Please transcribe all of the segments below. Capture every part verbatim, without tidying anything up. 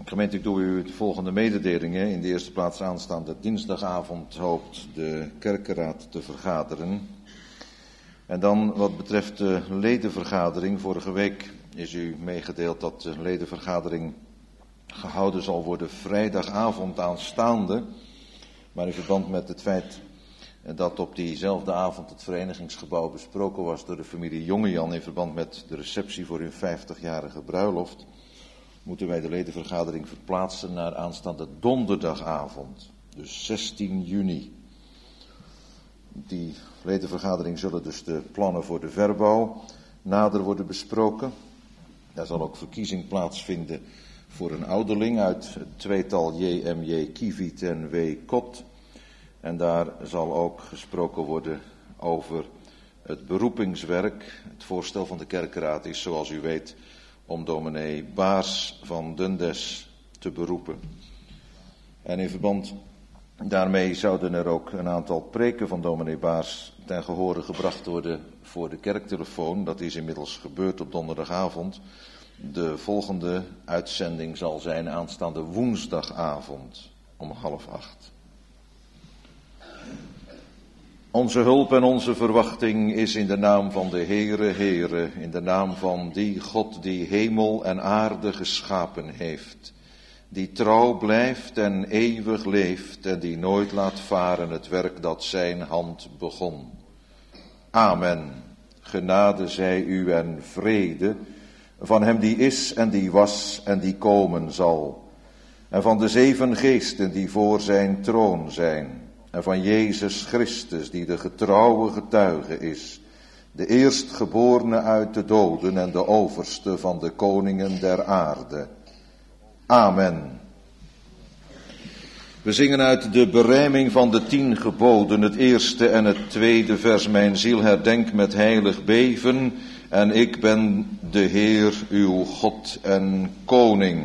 Gemeente, ik doe u de volgende mededelingen. In de eerste plaats aanstaande dinsdagavond hoopt de kerkenraad te vergaderen. En dan wat betreft de ledenvergadering. Vorige week is u meegedeeld dat de ledenvergadering gehouden zal worden vrijdagavond aanstaande. Maar in verband met het feit dat op diezelfde avond het verenigingsgebouw besproken was door de familie Jongejan in verband met de receptie voor hun vijftigjarige bruiloft, moeten wij de ledenvergadering verplaatsen naar aanstaande donderdagavond, dus zestien juni. Die ledenvergadering zullen dus de plannen voor de verbouw nader worden besproken. Daar zal ook verkiezing plaatsvinden voor een ouderling uit het tweetal J M J Kieviet en W. Kot. En daar zal ook gesproken worden over het beroepingswerk. Het voorstel van de kerkenraad is, zoals u weet, om dominee Baars van Dundes te beroepen. En in verband daarmee zouden er ook een aantal preken van dominee Baars ten gehore gebracht worden voor de kerktelefoon. Dat is inmiddels gebeurd op donderdagavond. De volgende uitzending zal zijn aanstaande woensdagavond om half acht. Onze hulp en onze verwachting is in de naam van de Heere, Heere, in de naam van die God die hemel en aarde geschapen heeft, die trouw blijft en eeuwig leeft en die nooit laat varen het werk dat zijn hand begon. Amen. Genade zij u en vrede van hem die is en die was en die komen zal, en van de zeven geesten die voor zijn troon zijn, en van Jezus Christus die de getrouwe getuige is, de eerstgeborene uit de doden en de overste van de koningen der aarde. Amen. We zingen uit de berijming van de tien geboden, het eerste en het tweede vers. Mijn ziel herdenkt met heilig beven, en ik ben de Heer, uw God en Koning.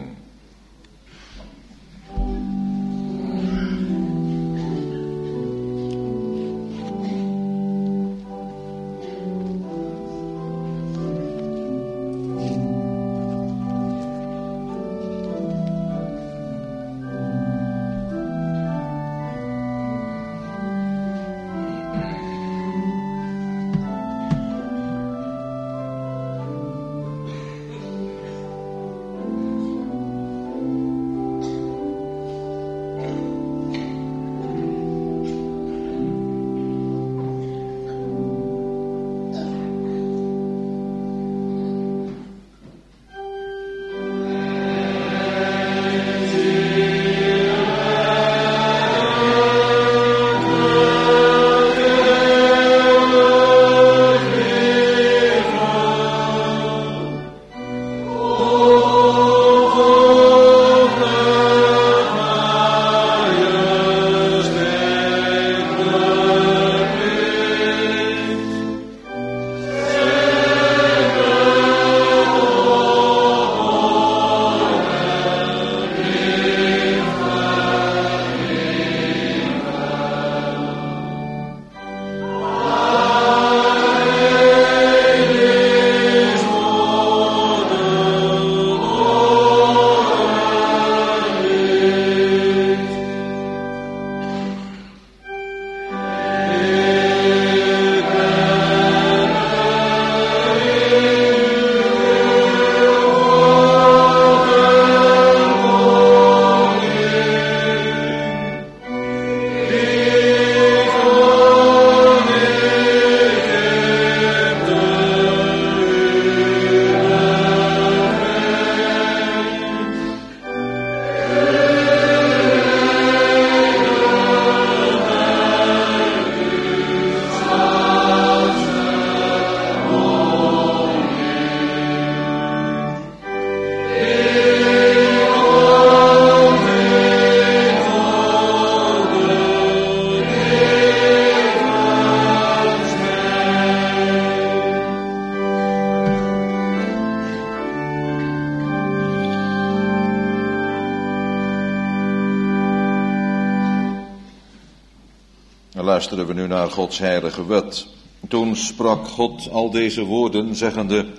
Luisteren we nu naar Gods heilige wet. Toen sprak God al deze woorden, zeggende: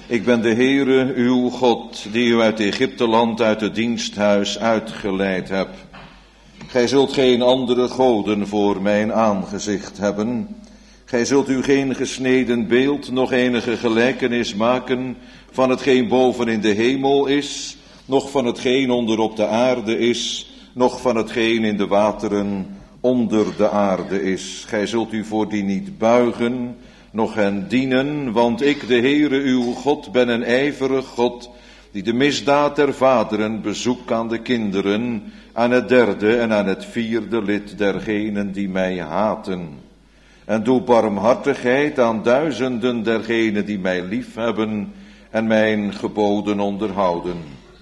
Ik ben de Heere, uw God, die u uit Egypteland, uit het diensthuis uitgeleid heb. Gij zult geen andere goden voor mijn aangezicht hebben. Gij zult u geen gesneden beeld, nog enige gelijkenis maken van hetgeen boven in de hemel is, noch van hetgeen onder op de aarde is, noch van hetgeen in de wateren onder de aarde is. Gij zult u voor die niet buigen, noch hen dienen, want ik, de Heere uw God, ben een ijverig God, die de misdaad der vaderen bezoekt aan de kinderen, aan het derde en aan het vierde lid dergenen die mij haten. En doe barmhartigheid aan duizenden dergenen die mij liefhebben en mijn geboden onderhouden.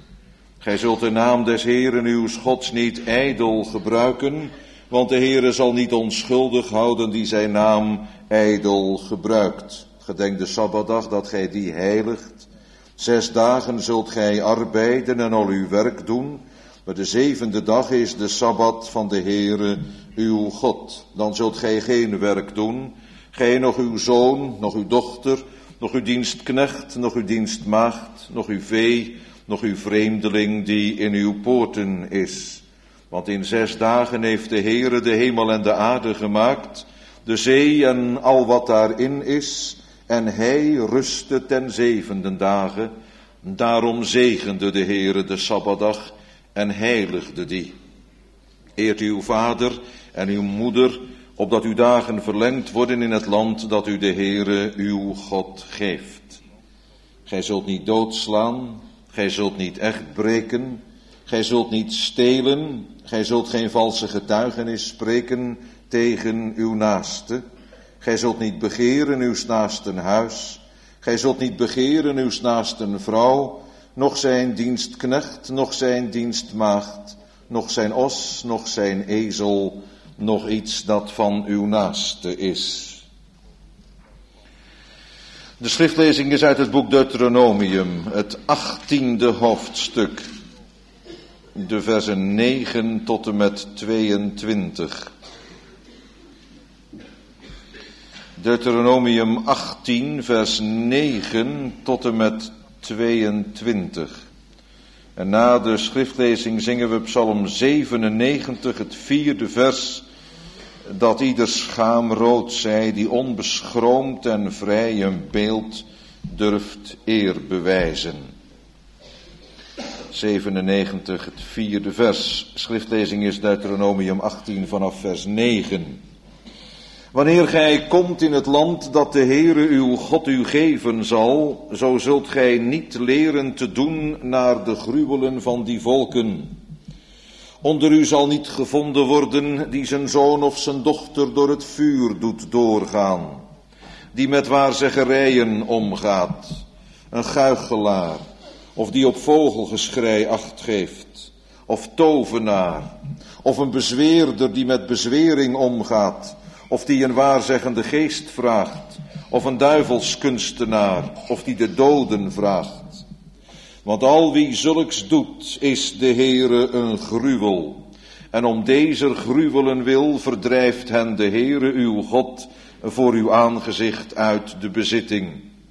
Gij zult de naam des Heeren uws Gods niet ijdel gebruiken, want de Heere zal niet onschuldig houden die zijn naam ijdel gebruikt. Gedenk de Sabbatdag dat gij die heiligt. Zes dagen zult gij arbeiden en al uw werk doen, maar de zevende dag is de Sabbat van de Heere uw God. Dan zult gij geen werk doen, gij nog uw zoon, nog uw dochter, nog uw dienstknecht, nog uw dienstmaagd, nog uw vee, nog uw vreemdeling die in uw poorten is. Want in zes dagen heeft de Heere de hemel en de aarde gemaakt, de zee en al wat daarin is, en hij rustte ten zevende dagen. Daarom zegende de Heere de Sabbatdag en heiligde die. Eert uw vader en uw moeder, opdat uw dagen verlengd worden in het land dat u de Heere uw God geeft. Gij zult niet doodslaan, gij zult niet echt breken, gij zult niet stelen, gij zult geen valse getuigenis spreken tegen uw naaste. Gij zult niet begeren uw naasten huis, gij zult niet begeren uw naasten vrouw, noch zijn dienstknecht, noch zijn dienstmaagd, noch zijn os, noch zijn ezel, nog iets dat van uw naaste is. De schriftlezing is uit het boek Deuteronomium, het achttiende hoofdstuk, de versen negen tot en met tweeëntwintig. Deuteronomium achttien, vers negen tot en met tweeëntwintig. En na de schriftlezing zingen we Psalm zevenennegentig, het vierde vers, dat ieder schaamrood zij die onbeschroomd en vrij een beeld durft eer bewijzen. zevenennegentig, het vierde vers. Schriftlezing is Deuteronomium achttien vanaf vers negen. Wanneer gij komt in het land dat de Heere uw God u geven zal, zo zult gij niet leren te doen naar de gruwelen van die volken. Onder u zal niet gevonden worden die zijn zoon of zijn dochter door het vuur doet doorgaan, die met waarzeggerijen omgaat, een guichelaar, of die op vogelgeschrei acht geeft, of tovenaar, of een bezweerder die met bezwering omgaat, of die een waarzeggende geest vraagt, of een duivelskunstenaar, of die de doden vraagt. Want al wie zulks doet, is de Heere een gruwel. En om deze gruwelen wil, verdrijft hen de Heere uw God voor uw aangezicht uit de bezitting.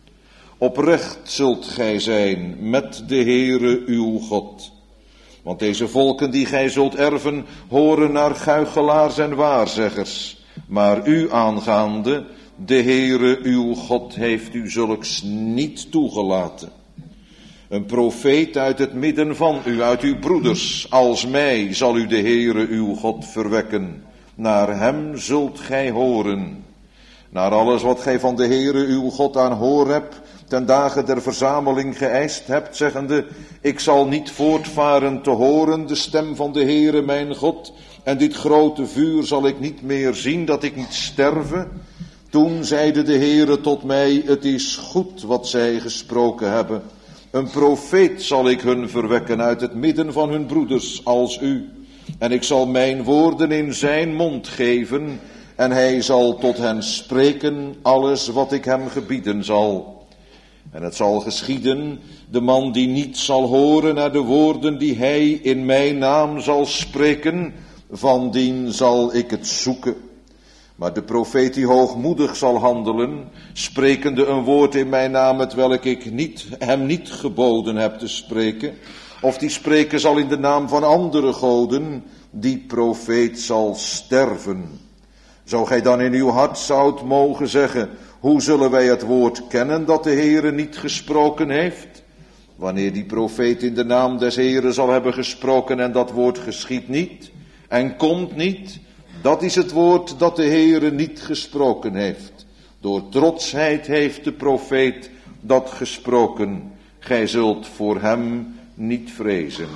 Oprecht zult gij zijn met de Heere uw God. Want deze volken die gij zult erven, horen naar guichelaars en waarzeggers. Maar u aangaande, de Heere uw God heeft u zulks niet toegelaten. Een profeet uit het midden van u, uit uw broeders, als mij, zal u de Heere uw God verwekken. Naar hem zult gij horen. Naar alles wat gij van de Heere uw God aan Horeb ten dagen der verzameling geëist hebt, zeggende, ik zal niet voortvaren te horen de stem van de Heere mijn God, en dit grote vuur zal ik niet meer zien, dat ik niet sterve. Toen zeide de Heere tot mij, het is goed wat zij gesproken hebben. Een profeet zal ik hun verwekken uit het midden van hun broeders als u. En ik zal mijn woorden in zijn mond geven, en hij zal tot hen spreken alles wat ik hem gebieden zal. En het zal geschieden, de man die niet zal horen naar de woorden die hij in mijn naam zal spreken, van dien zal ik het zoeken. Maar de profeet die hoogmoedig zal handelen, sprekende een woord in mijn naam, hetwelk ik niet, hem niet geboden heb te spreken, of die spreken zal in de naam van andere goden, die profeet zal sterven. Zo gij dan in uw hart zoudt mogen zeggen, hoe zullen wij het woord kennen dat de Heere niet gesproken heeft? Wanneer die profeet in de naam des Heere zal hebben gesproken en dat woord geschiet niet en komt niet, dat is het woord dat de Heere niet gesproken heeft. Door trotsheid heeft de profeet dat gesproken. Gij zult voor hem niet vrezen.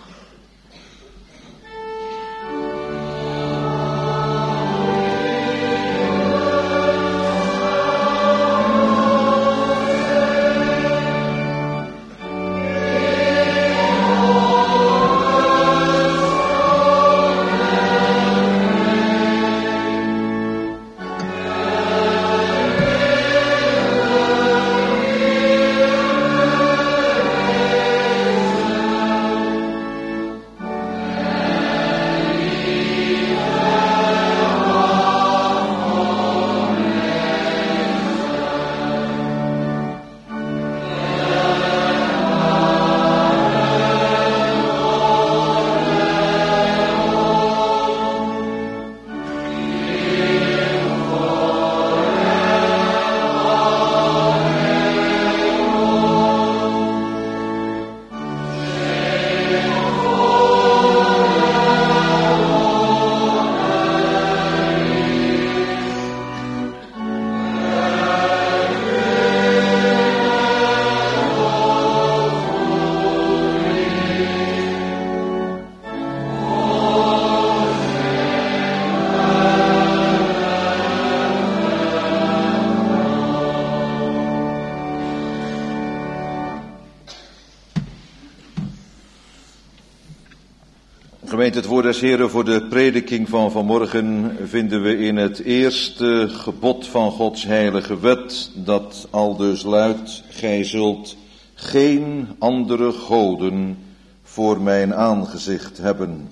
Gemeente, het woord des Heren voor de prediking van vanmorgen vinden we in het eerste gebod van Gods heilige wet, dat aldus luidt, gij zult geen andere goden voor mijn aangezicht hebben.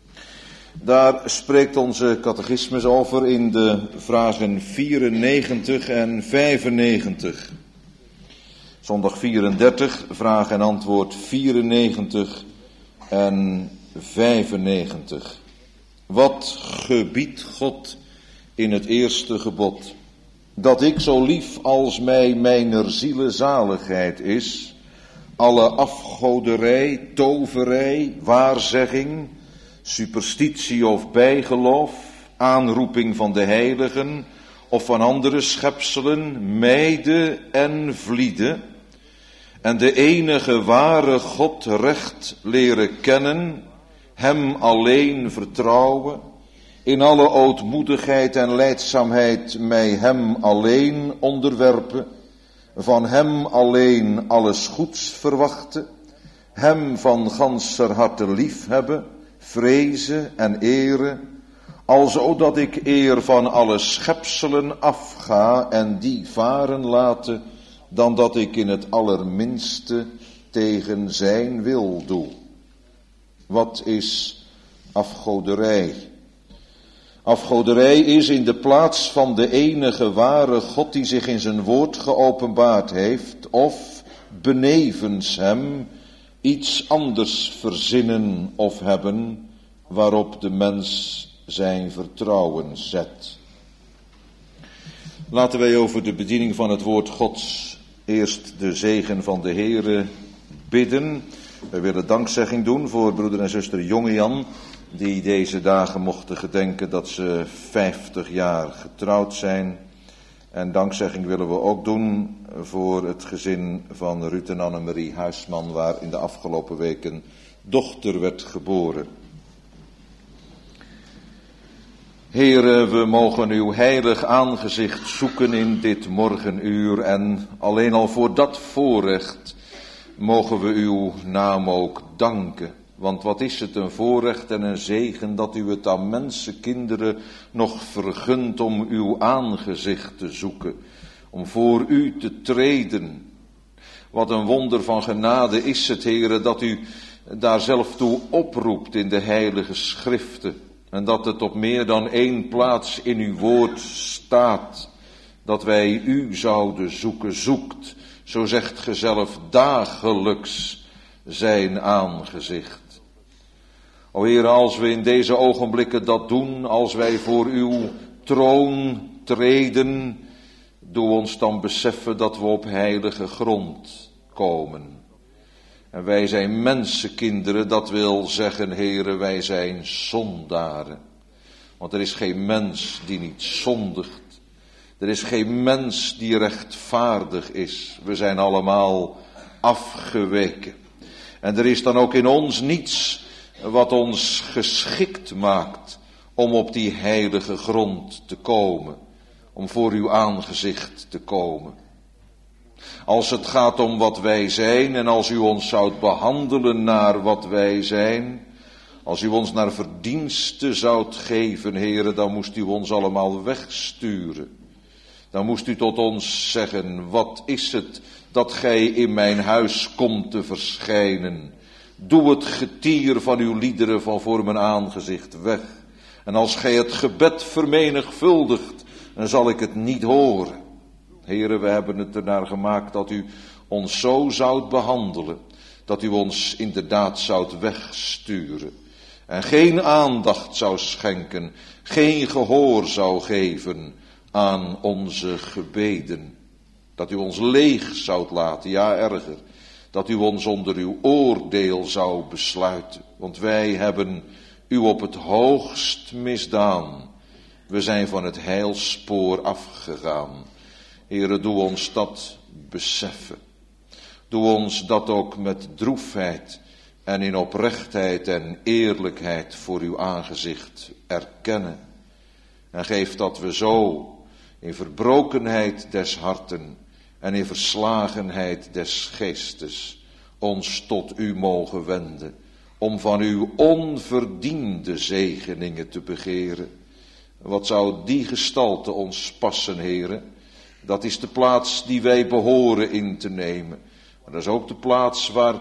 Daar spreekt onze catechismus over in de vragen vierennegentig en vijfennegentig. Zondag vierendertig, vraag en antwoord vierennegentig en vijfennegentig. Wat gebiedt God in het eerste gebod? Dat ik zo lief als mij mijner ziele zaligheid is, alle afgoderij, toverij, waarzegging, superstitie of bijgeloof, aanroeping van de heiligen of van andere schepselen, mijde en vliede, en de enige ware God recht leren kennen, hem alleen vertrouwen, in alle ootmoedigheid en lijdzaamheid mij hem alleen onderwerpen, van hem alleen alles goeds verwachten, hem van ganser harte lief hebben, vrezen en eren, alzo dat ik eer van alle schepselen afga en die varen laten, dan dat ik in het allerminste tegen zijn wil doe. Wat is afgoderij? Afgoderij is in de plaats van de enige ware God die zich in zijn woord geopenbaard heeft, of benevens hem iets anders verzinnen of hebben, waarop de mens zijn vertrouwen zet. Laten wij over de bediening van het woord Gods eerst de zegen van de Heere bidden. Wij willen dankzegging doen voor broeder en zuster Jongejan, die deze dagen mochten gedenken dat ze vijftig jaar getrouwd zijn. En dankzegging willen we ook doen voor het gezin van Ruud en Annemarie Huisman, waar in de afgelopen weken dochter werd geboren. Heere, we mogen uw heilig aangezicht zoeken in dit morgenuur en alleen al voor dat voorrecht mogen we uw naam ook danken. Want wat is het een voorrecht en een zegen dat u het aan mensenkinderen nog vergunt om uw aangezicht te zoeken, om voor u te treden. Wat een wonder van genade is het, Heere, dat u daar zelf toe oproept in de heilige schriften. En dat het op meer dan één plaats in uw woord staat, dat wij u zouden zoeken, zoekt, zo zegt ge zelf, dagelijks zijn aangezicht. O Heer, als we in deze ogenblikken dat doen, als wij voor uw troon treden, doe ons dan beseffen dat we op heilige grond komen. En wij zijn mensenkinderen, dat wil zeggen, Heere, wij zijn zondaren. Want er is geen mens die niet zondigt. Er is geen mens die rechtvaardig is. We zijn allemaal afgeweken. En er is dan ook in ons niets wat ons geschikt maakt om op die heilige grond te komen. Om voor uw aangezicht te komen. Als het gaat om wat wij zijn en als u ons zoudt behandelen naar wat wij zijn, als u ons naar verdiensten zoudt geven, Heere, dan moest u ons allemaal wegsturen. Dan moest u tot ons zeggen, wat is het dat gij in mijn huis komt te verschijnen? Doe het getier van uw liederen van voor mijn aangezicht weg. En als gij het gebed vermenigvuldigt, dan zal ik het niet horen. Heere, we hebben het ernaar gemaakt dat u ons zo zoudt behandelen, dat u ons inderdaad zoudt wegsturen. En geen aandacht zou schenken, geen gehoor zou geven aan onze gebeden. Dat u ons leeg zoudt laten, ja erger, dat u ons onder uw oordeel zou besluiten. Want wij hebben u op het hoogst misdaan. We zijn van het heilspoor afgegaan. Heere, doe ons dat beseffen. Doe ons dat ook met droefheid en in oprechtheid en eerlijkheid voor uw aangezicht erkennen. En geef dat we zo in verbrokenheid des harten en in verslagenheid des geestes ons tot u mogen wenden, om van uw onverdiende zegeningen te begeren. Wat zou die gestalte ons passen, Heere? Dat is de plaats die wij behoren in te nemen. Maar dat is ook de plaats waar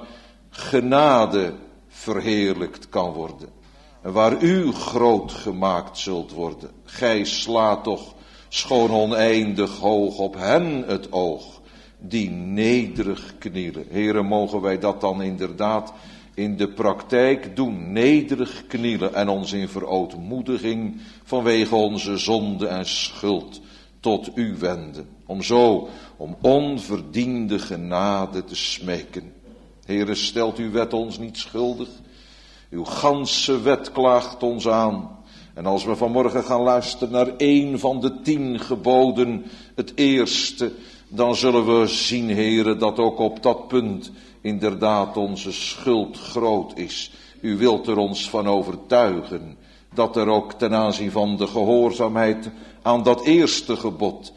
genade verheerlijkt kan worden. En waar u groot gemaakt zult worden. Gij slaat toch schoon oneindig hoog op hen het oog, die nederig knielen. Heere, mogen wij dat dan inderdaad in de praktijk doen, nederig knielen en ons in verootmoediging vanwege onze zonde en schuld tot u wenden. Om zo, om onverdiende genade te smeken. Heere, stelt uw wet ons niet schuldig. Uw ganse wet klaagt ons aan. En als we vanmorgen gaan luisteren naar één van de tien geboden, het eerste, dan zullen we zien, Heere, dat ook op dat punt inderdaad onze schuld groot is. U wilt er ons van overtuigen dat er ook ten aanzien van de gehoorzaamheid aan dat eerste gebod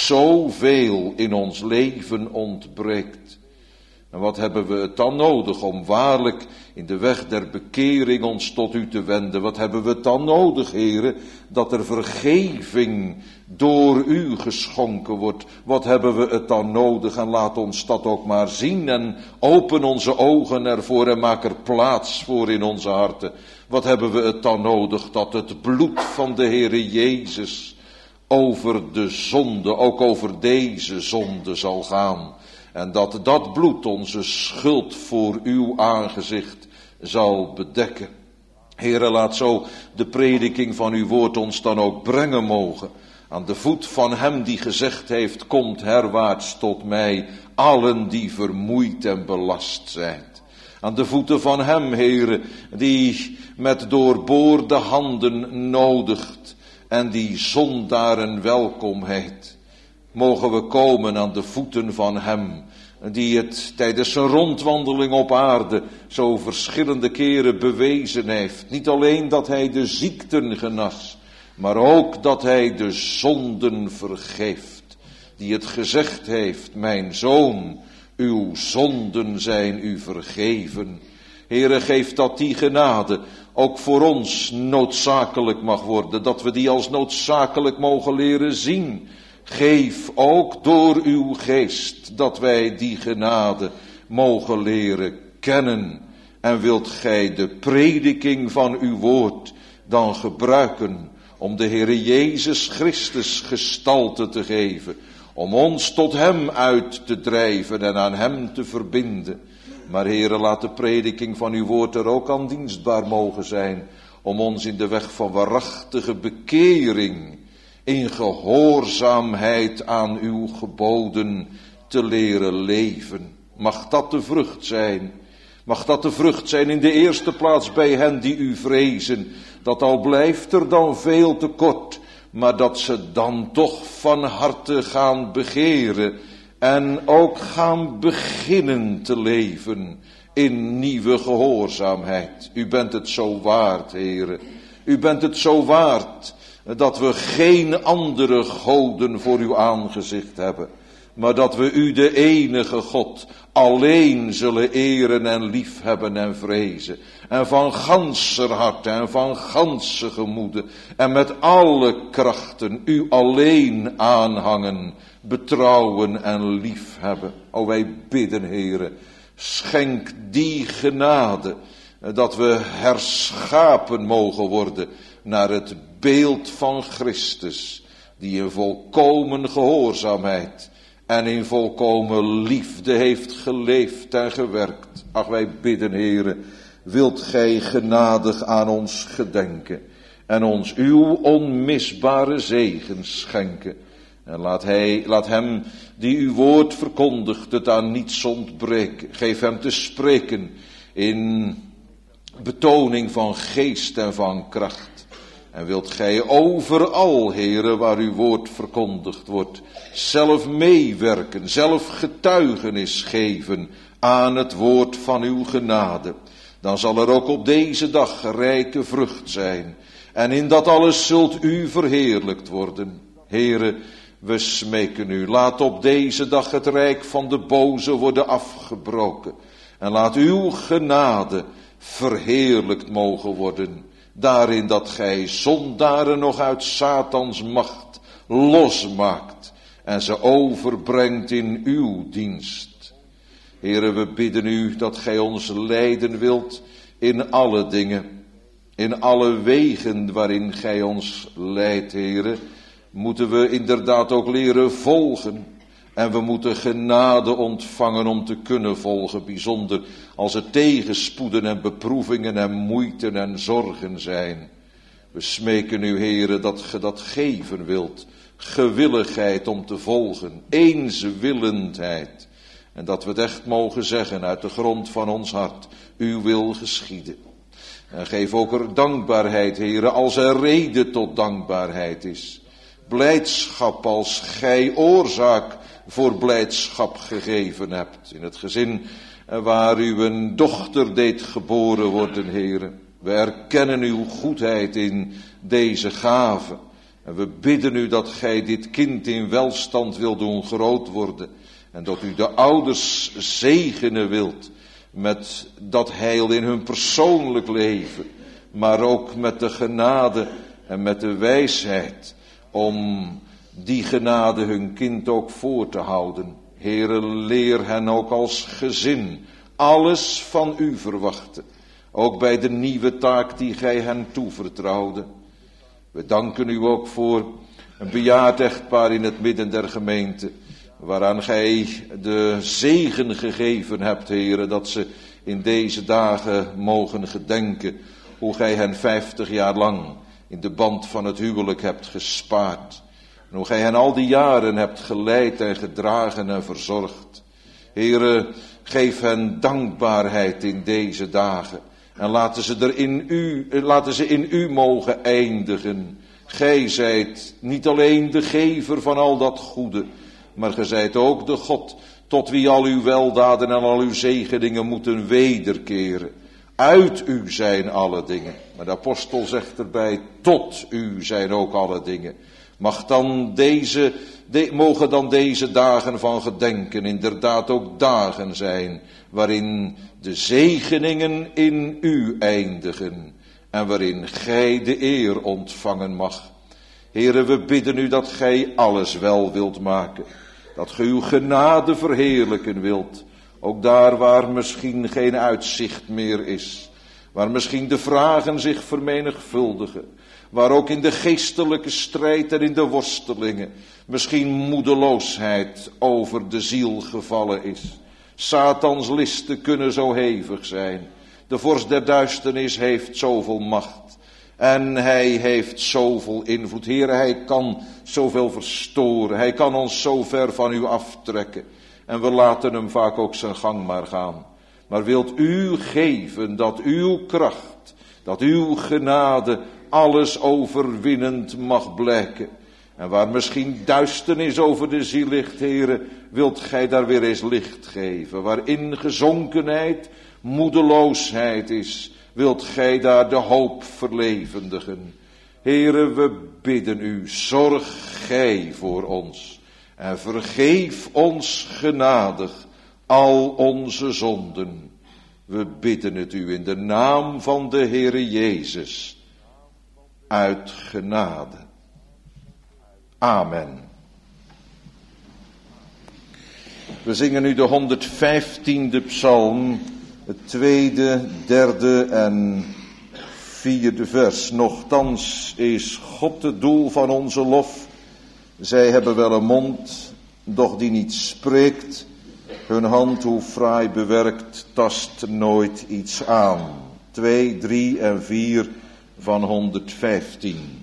zoveel in ons leven ontbreekt. En wat hebben we het dan nodig om waarlijk in de weg der bekering ons tot u te wenden? Wat hebben we het dan nodig, Heere, dat er vergeving door u geschonken wordt? Wat hebben we het dan nodig? En laat ons dat ook maar zien en open onze ogen ervoor en maak er plaats voor in onze harten. Wat hebben we het dan nodig dat het bloed van de Heere Jezus over de zonde, ook over deze zonde zal gaan. En dat dat bloed onze schuld voor uw aangezicht zal bedekken. Heere, laat zo de prediking van uw woord ons dan ook brengen mogen. Aan de voet van hem die gezegd heeft, komt herwaarts tot mij, allen die vermoeid en belast zijn. Aan de voeten van hem, Heere, die met doorboorde handen nodigt en die zondaren welkom heet. Mogen we komen aan de voeten van hem, die het tijdens zijn rondwandeling op aarde zo verschillende keren bewezen heeft. Niet alleen dat hij de ziekten genas, maar ook dat hij de zonden vergeeft. Die het gezegd heeft, mijn zoon, uw zonden zijn u vergeven. Heere, geef dat die genade ook voor ons noodzakelijk mag worden, dat we die als noodzakelijk mogen leren zien. Geef ook door uw geest dat wij die genade mogen leren kennen. En wilt gij de prediking van uw woord dan gebruiken om de Heere Jezus Christus gestalte te geven, om ons tot Hem uit te drijven en aan Hem te verbinden. Maar Heere, laat de prediking van uw woord er ook aan dienstbaar mogen zijn, om ons in de weg van waarachtige bekering, in gehoorzaamheid aan uw geboden te leren leven. Mag dat de vrucht zijn? Mag dat de vrucht zijn in de eerste plaats bij hen die u vrezen, dat al blijft er dan veel tekort, maar dat ze dan toch van harte gaan begeren en ook gaan beginnen te leven in nieuwe gehoorzaamheid. U bent het zo waard, Heere. U bent het zo waard dat we geen andere goden voor uw aangezicht hebben, maar dat we u, de enige God, alleen zullen eren en liefhebben en vrezen. En van ganser hart en van ganse gemoede en met alle krachten u alleen aanhangen, betrouwen en liefhebben. O, wij bidden, Heere, schenk die genade, dat we herschapen mogen worden naar het beeld van Christus, die in volkomen gehoorzaamheid en in volkomen liefde heeft geleefd en gewerkt. Ach, wij bidden, Heere, wilt gij genadig aan ons gedenken en ons uw onmisbare zegen schenken. En laat, hij, laat hem die uw woord verkondigt het aan niets ontbreken. Geef hem te spreken in betoning van geest en van kracht. En wilt gij overal, Heere, waar uw woord verkondigd wordt, zelf meewerken, zelf getuigenis geven aan het woord van uw genade. Dan zal er ook op deze dag rijke vrucht zijn. En in dat alles zult u verheerlijkt worden. Heere, we smeken u, laat op deze dag het rijk van de boze worden afgebroken. En laat uw genade verheerlijkt mogen worden. Daarin dat gij zondaren nog uit Satans macht losmaakt en ze overbrengt in uw dienst. Heere, we bidden u dat gij ons leiden wilt in alle dingen, in alle wegen waarin gij ons leidt, Heere, moeten we inderdaad ook leren volgen. En we moeten genade ontvangen om te kunnen volgen, bijzonder als er tegenspoeden en beproevingen en moeiten en zorgen zijn. We smeken u, Heere, dat ge dat geven wilt, gewilligheid om te volgen, eenswillendheid. En dat we het echt mogen zeggen uit de grond van ons hart, uw wil geschieden. En geef ook er dankbaarheid, Heere, als er reden tot dankbaarheid is. Blijdschap als gij oorzaak voor blijdschap gegeven hebt. In het gezin waar u een dochter deed geboren worden, Heere. We erkennen uw goedheid in deze gave. En we bidden u dat gij dit kind in welstand wilt doen groot worden. En dat u de ouders zegenen wilt met dat heil in hun persoonlijk leven. Maar ook met de genade en met de wijsheid om die genade hun kind ook voor te houden. Heere, leer hen ook als gezin alles van u verwachten. Ook bij de nieuwe taak die gij hen toevertrouwde. We danken u ook voor een bejaard echtpaar in het midden der gemeente, waaraan gij de zegen gegeven hebt, Heere, dat ze in deze dagen mogen gedenken hoe gij hen vijftig jaar lang in de band van het huwelijk hebt gespaard. En hoe gij hen al die jaren hebt geleid en gedragen en verzorgd. Heere, geef hen dankbaarheid in deze dagen. En laten ze, er in u, laten ze in u mogen eindigen. Gij zijt niet alleen de gever van al dat goede, maar gij zijt ook de God tot wie al uw weldaden en al uw zegeningen moeten wederkeren. Uit u zijn alle dingen. Maar de apostel zegt erbij, tot u zijn ook alle dingen. Mag dan deze, de, mogen dan deze dagen van gedenken inderdaad ook dagen zijn, waarin de zegeningen in u eindigen en waarin gij de eer ontvangen mag. Heere, we bidden u dat gij alles wel wilt maken, dat gij uw genade verheerlijken wilt, ook daar waar misschien geen uitzicht meer is, waar misschien de vragen zich vermenigvuldigen, waar ook in de geestelijke strijd en in de worstelingen misschien moedeloosheid over de ziel gevallen is. Satans listen kunnen zo hevig zijn. De vorst der duisternis heeft zoveel macht. En hij heeft zoveel invloed. Heer, hij kan zoveel verstoren. Hij kan ons zo ver van u aftrekken. En we laten hem vaak ook zijn gang maar gaan. Maar wilt u geven dat uw kracht, dat uw genade alles overwinnend mag blijken. En waar misschien duisternis over de ziel ligt, Heere, wilt gij daar weer eens licht geven. Waar ingezonkenheid, moedeloosheid is, wilt gij daar de hoop verlevendigen. Heere, we bidden u, zorg gij voor ons. En vergeef ons genadig al onze zonden. We bidden het u in de naam van de Heere Jezus. Uit genade. Amen. We zingen nu de honderdvijftiende psalm, het tweede, derde en vierde vers. Nochtans is God het doel van onze lof. Zij hebben wel een mond, doch die niet spreekt. Hun hand, hoe fraai bewerkt, tast nooit iets aan. Twee, drie en vier van honderdvijftien.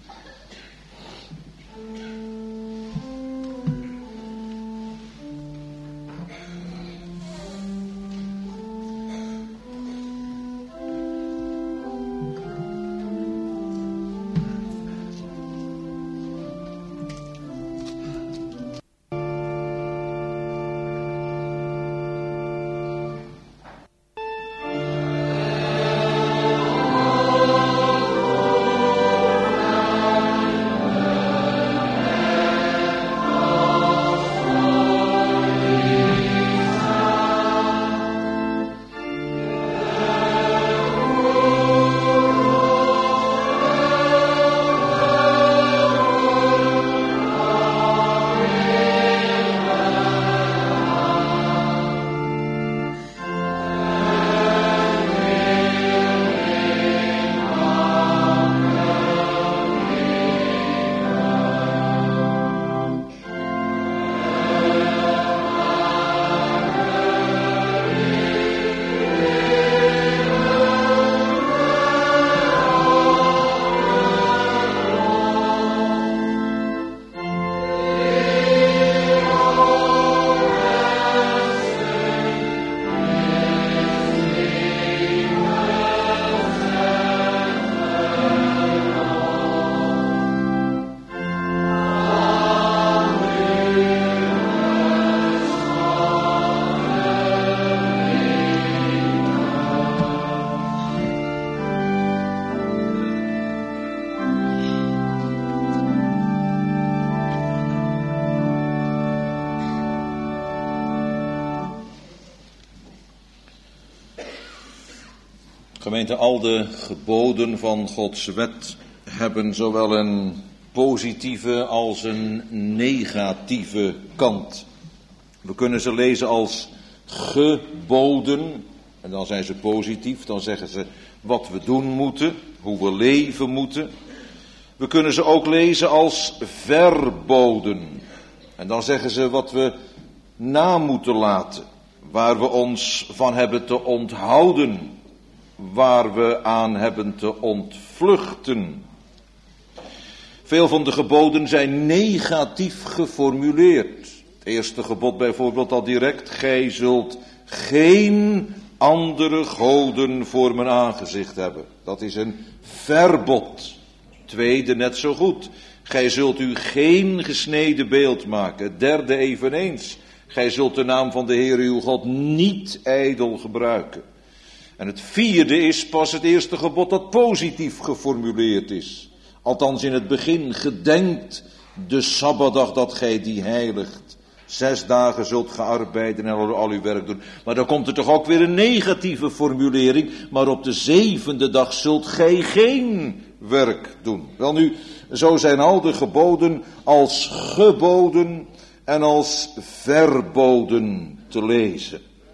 Gemeente, al de geboden van Gods wet hebben zowel een positieve als een negatieve kant. We kunnen ze lezen als geboden, en dan zijn ze positief, dan zeggen ze wat we doen moeten, hoe we leven moeten. We kunnen ze ook lezen als verboden, en dan zeggen ze wat we na moeten laten, waar we ons van hebben te onthouden, waar we aan hebben te ontvluchten. Veel van de geboden zijn negatief geformuleerd. Het eerste gebod bijvoorbeeld al direct: gij zult geen andere goden voor mijn aangezicht hebben. Dat is een verbod. Tweede net zo goed: gij zult u geen gesneden beeld maken. Het derde eveneens: gij zult de naam van de Heer uw God niet ijdel gebruiken. En het vierde is pas het eerste gebod dat positief geformuleerd is. Althans in het begin: gedenkt de Sabbatdag dat gij die heiligt. Zes dagen zult ge arbeiden en al uw werk doen. Maar dan komt er toch ook weer een negatieve formulering: maar op de zevende dag zult gij geen werk doen. Welnu, zo zijn al de geboden als geboden en als verboden te lezen.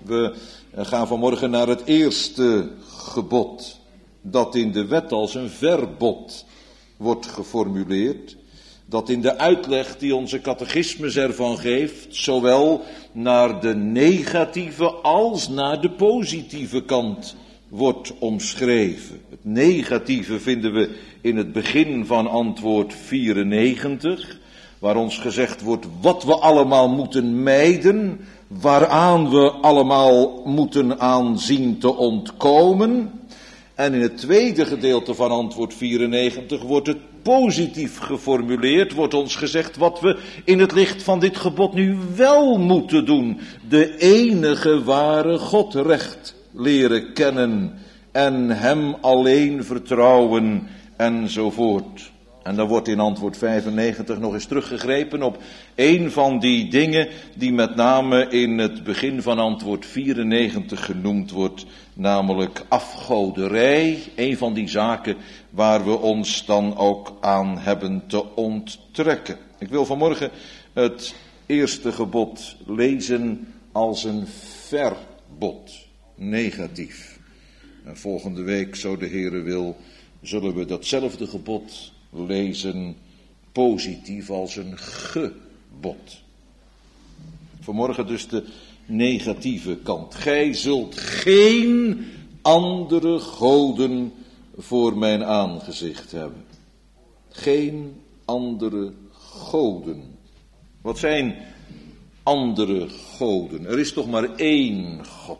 We gaan vanmorgen naar het eerste gebod, dat in de wet als een verbod wordt geformuleerd, dat in de uitleg die onze catechismus ervan geeft, zowel naar de negatieve als naar de positieve kant wordt omschreven. Het negatieve vinden we in het begin van antwoord vierennegentig, waar ons gezegd wordt wat we allemaal moeten mijden, waaraan we allemaal moeten aanzien te ontkomen. En in het tweede gedeelte van antwoord vierennegentig wordt het positief geformuleerd, wordt ons gezegd wat we in het licht van dit gebod nu wel moeten doen. De enige ware God recht leren kennen en hem alleen vertrouwen enzovoort. En dan wordt in antwoord vijfennegentig nog eens teruggegrepen op een van die dingen die met name in het begin van antwoord vierennegentig genoemd wordt, namelijk afgoderij. Een van die zaken waar we ons dan ook aan hebben te onttrekken. Ik wil vanmorgen het eerste gebod lezen als een verbod, negatief. En volgende week, zo de Heere wil, zullen we datzelfde gebod lezen positief als een gebod. Vanmorgen dus de negatieve kant. Gij zult geen andere goden voor mijn aangezicht hebben. Geen andere goden. Wat zijn andere goden? Er is toch maar één God.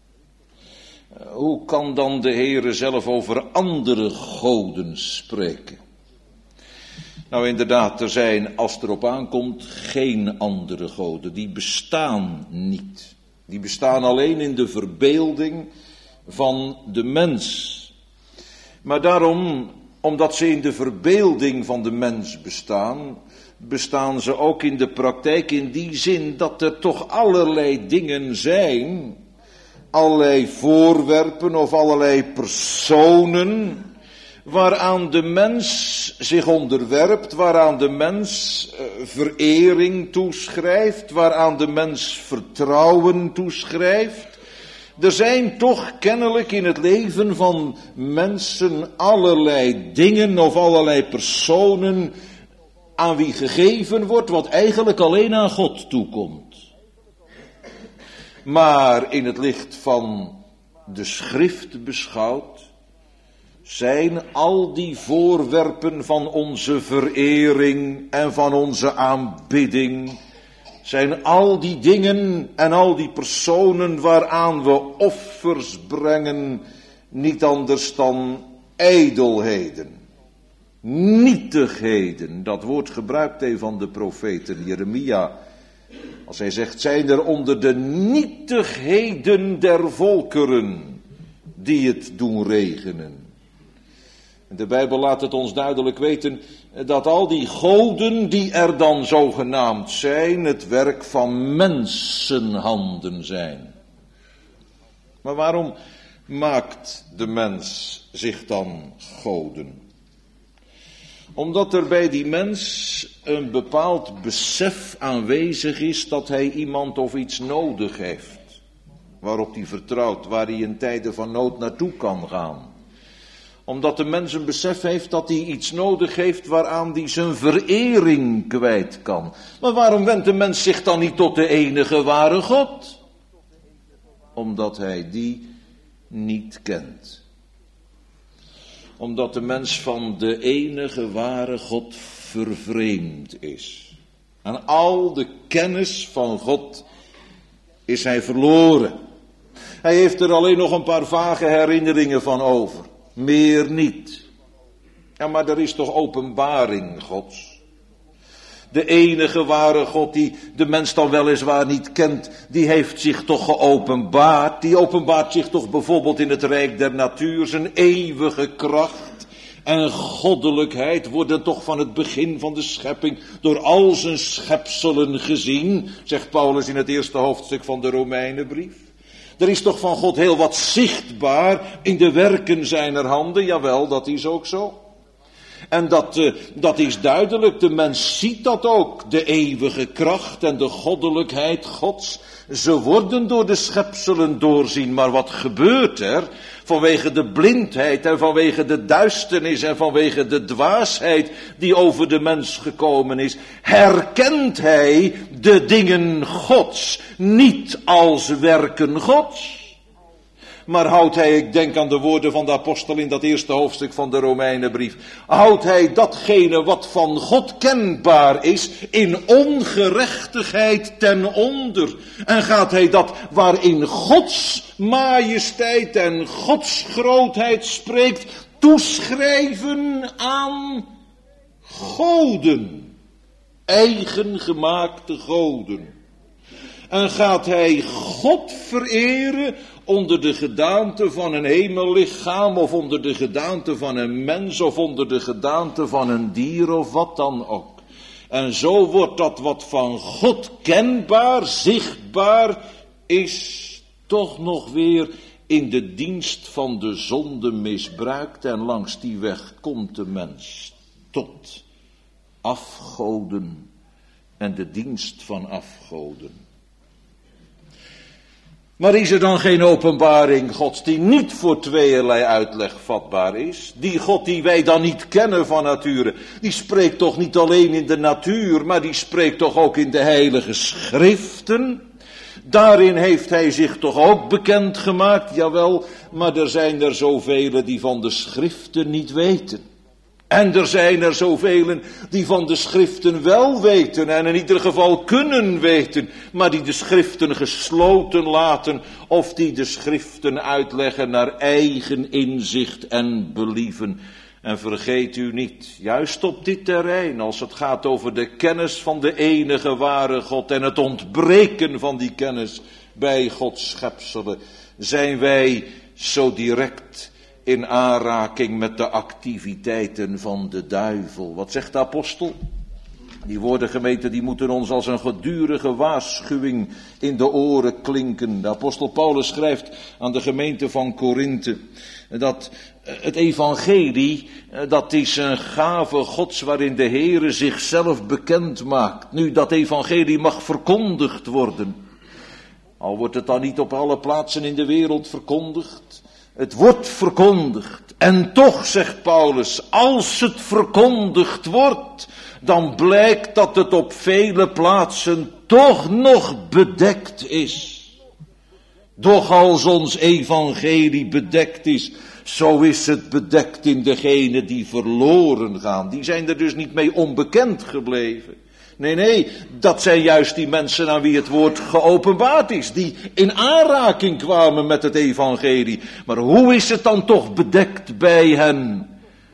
Hoe kan dan de Heere zelf over andere goden spreken? Nou inderdaad, er zijn, als het erop aankomt, geen andere goden. Die bestaan niet. Die bestaan alleen in de verbeelding van de mens. Maar daarom, omdat ze in de verbeelding van de mens bestaan, bestaan ze ook in de praktijk in die zin dat er toch allerlei dingen zijn, allerlei voorwerpen of allerlei personen, waaraan de mens zich onderwerpt, waaraan de mens uh, verering toeschrijft, waaraan de mens vertrouwen toeschrijft. Er zijn toch kennelijk in het leven van mensen allerlei dingen of allerlei personen aan wie gegeven wordt wat eigenlijk alleen aan God toekomt. Maar in het licht van de schrift beschouwd, zijn al die voorwerpen van onze verering en van onze aanbidding, zijn al die dingen en al die personen waaraan we offers brengen, niet anders dan ijdelheden, nietigheden. Dat woord gebruikt een van de profeten, Jeremia, als hij zegt, zijn er onder de nietigheden der volkeren die het doen regenen. De Bijbel laat het ons duidelijk weten dat al die goden die er dan zogenaamd zijn, het werk van mensenhanden zijn. Maar waarom maakt de mens zich dan goden? Omdat er bij die mens een bepaald besef aanwezig is dat hij iemand of iets nodig heeft, waarop hij vertrouwt, waar hij in tijden van nood naartoe kan gaan. Omdat de mens een besef heeft dat hij iets nodig heeft waaraan hij zijn verering kwijt kan. Maar waarom wendt de mens zich dan niet tot de enige ware God? Omdat hij die niet kent. Omdat de mens van de enige ware God vervreemd is. Aan al de kennis van God is hij verloren. Hij heeft er alleen nog een paar vage herinneringen van over. Meer niet. Ja, maar er is toch openbaring Gods. De enige ware God die de mens dan weliswaar niet kent, die heeft zich toch geopenbaard. Die openbaart zich toch bijvoorbeeld in het rijk der natuur. Zijn eeuwige kracht en goddelijkheid worden toch van het begin van de schepping door al zijn schepselen gezien, zegt Paulus in het eerste hoofdstuk van de Romeinenbrief. Er is toch van God heel wat zichtbaar in de werken zijner handen, jawel, dat is ook zo. En dat, uh, dat is duidelijk, de mens ziet dat ook, de eeuwige kracht en de goddelijkheid Gods. Ze worden door de schepselen doorzien, maar wat gebeurt er? Vanwege de blindheid en vanwege de duisternis en vanwege de dwaasheid die over de mens gekomen is, herkent hij de dingen Gods niet als werken Gods. Maar houdt hij, ik denk aan de woorden van de apostel in dat eerste hoofdstuk van de Romeinenbrief, houdt hij datgene wat van God kenbaar is in ongerechtigheid ten onder. En gaat hij dat waarin Gods majesteit en Gods grootheid spreekt, toeschrijven aan goden, eigengemaakte goden. En gaat hij God vereren onder de gedaante van een hemellichaam, of onder de gedaante van een mens, of onder de gedaante van een dier, of wat dan ook. En zo wordt dat wat van God kenbaar, zichtbaar is, toch nog weer in de dienst van de zonde misbruikt. En langs die weg komt de mens tot afgoden en de dienst van afgoden. Maar is er dan geen openbaring Gods die niet voor tweeërlei uitleg vatbaar is? Die God die wij dan niet kennen van nature, die spreekt toch niet alleen in de natuur, maar die spreekt toch ook in de heilige schriften? Daarin heeft hij zich toch ook bekend gemaakt, jawel, maar er zijn er zoveel die van de schriften niet weten. En er zijn er zoveel die van de schriften wel weten en in ieder geval kunnen weten, maar die de schriften gesloten laten of die de schriften uitleggen naar eigen inzicht en believen. En vergeet u niet, juist op dit terrein, als het gaat over de kennis van de enige ware God en het ontbreken van die kennis bij Gods schepselen, zijn wij zo direct in aanraking met de activiteiten van de duivel. Wat zegt de apostel? Die woorden, gemeente, die moeten ons als een gedurige waarschuwing in de oren klinken. De apostel Paulus schrijft aan de gemeente van Korinthe dat het evangelie, dat is een gave Gods waarin de Heere zichzelf bekend maakt. Nu, dat evangelie mag verkondigd worden. Al wordt het dan niet op alle plaatsen in de wereld verkondigd. Het wordt verkondigd. En toch, zegt Paulus, als het verkondigd wordt, dan blijkt dat het op vele plaatsen toch nog bedekt is. Doch als ons evangelie bedekt is, zo is het bedekt in degenen die verloren gaan. Die zijn er dus niet mee onbekend gebleven. Nee, nee, dat zijn juist die mensen aan wie het woord geopenbaard is, die in aanraking kwamen met het evangelie. Maar hoe is het dan toch bedekt bij hen?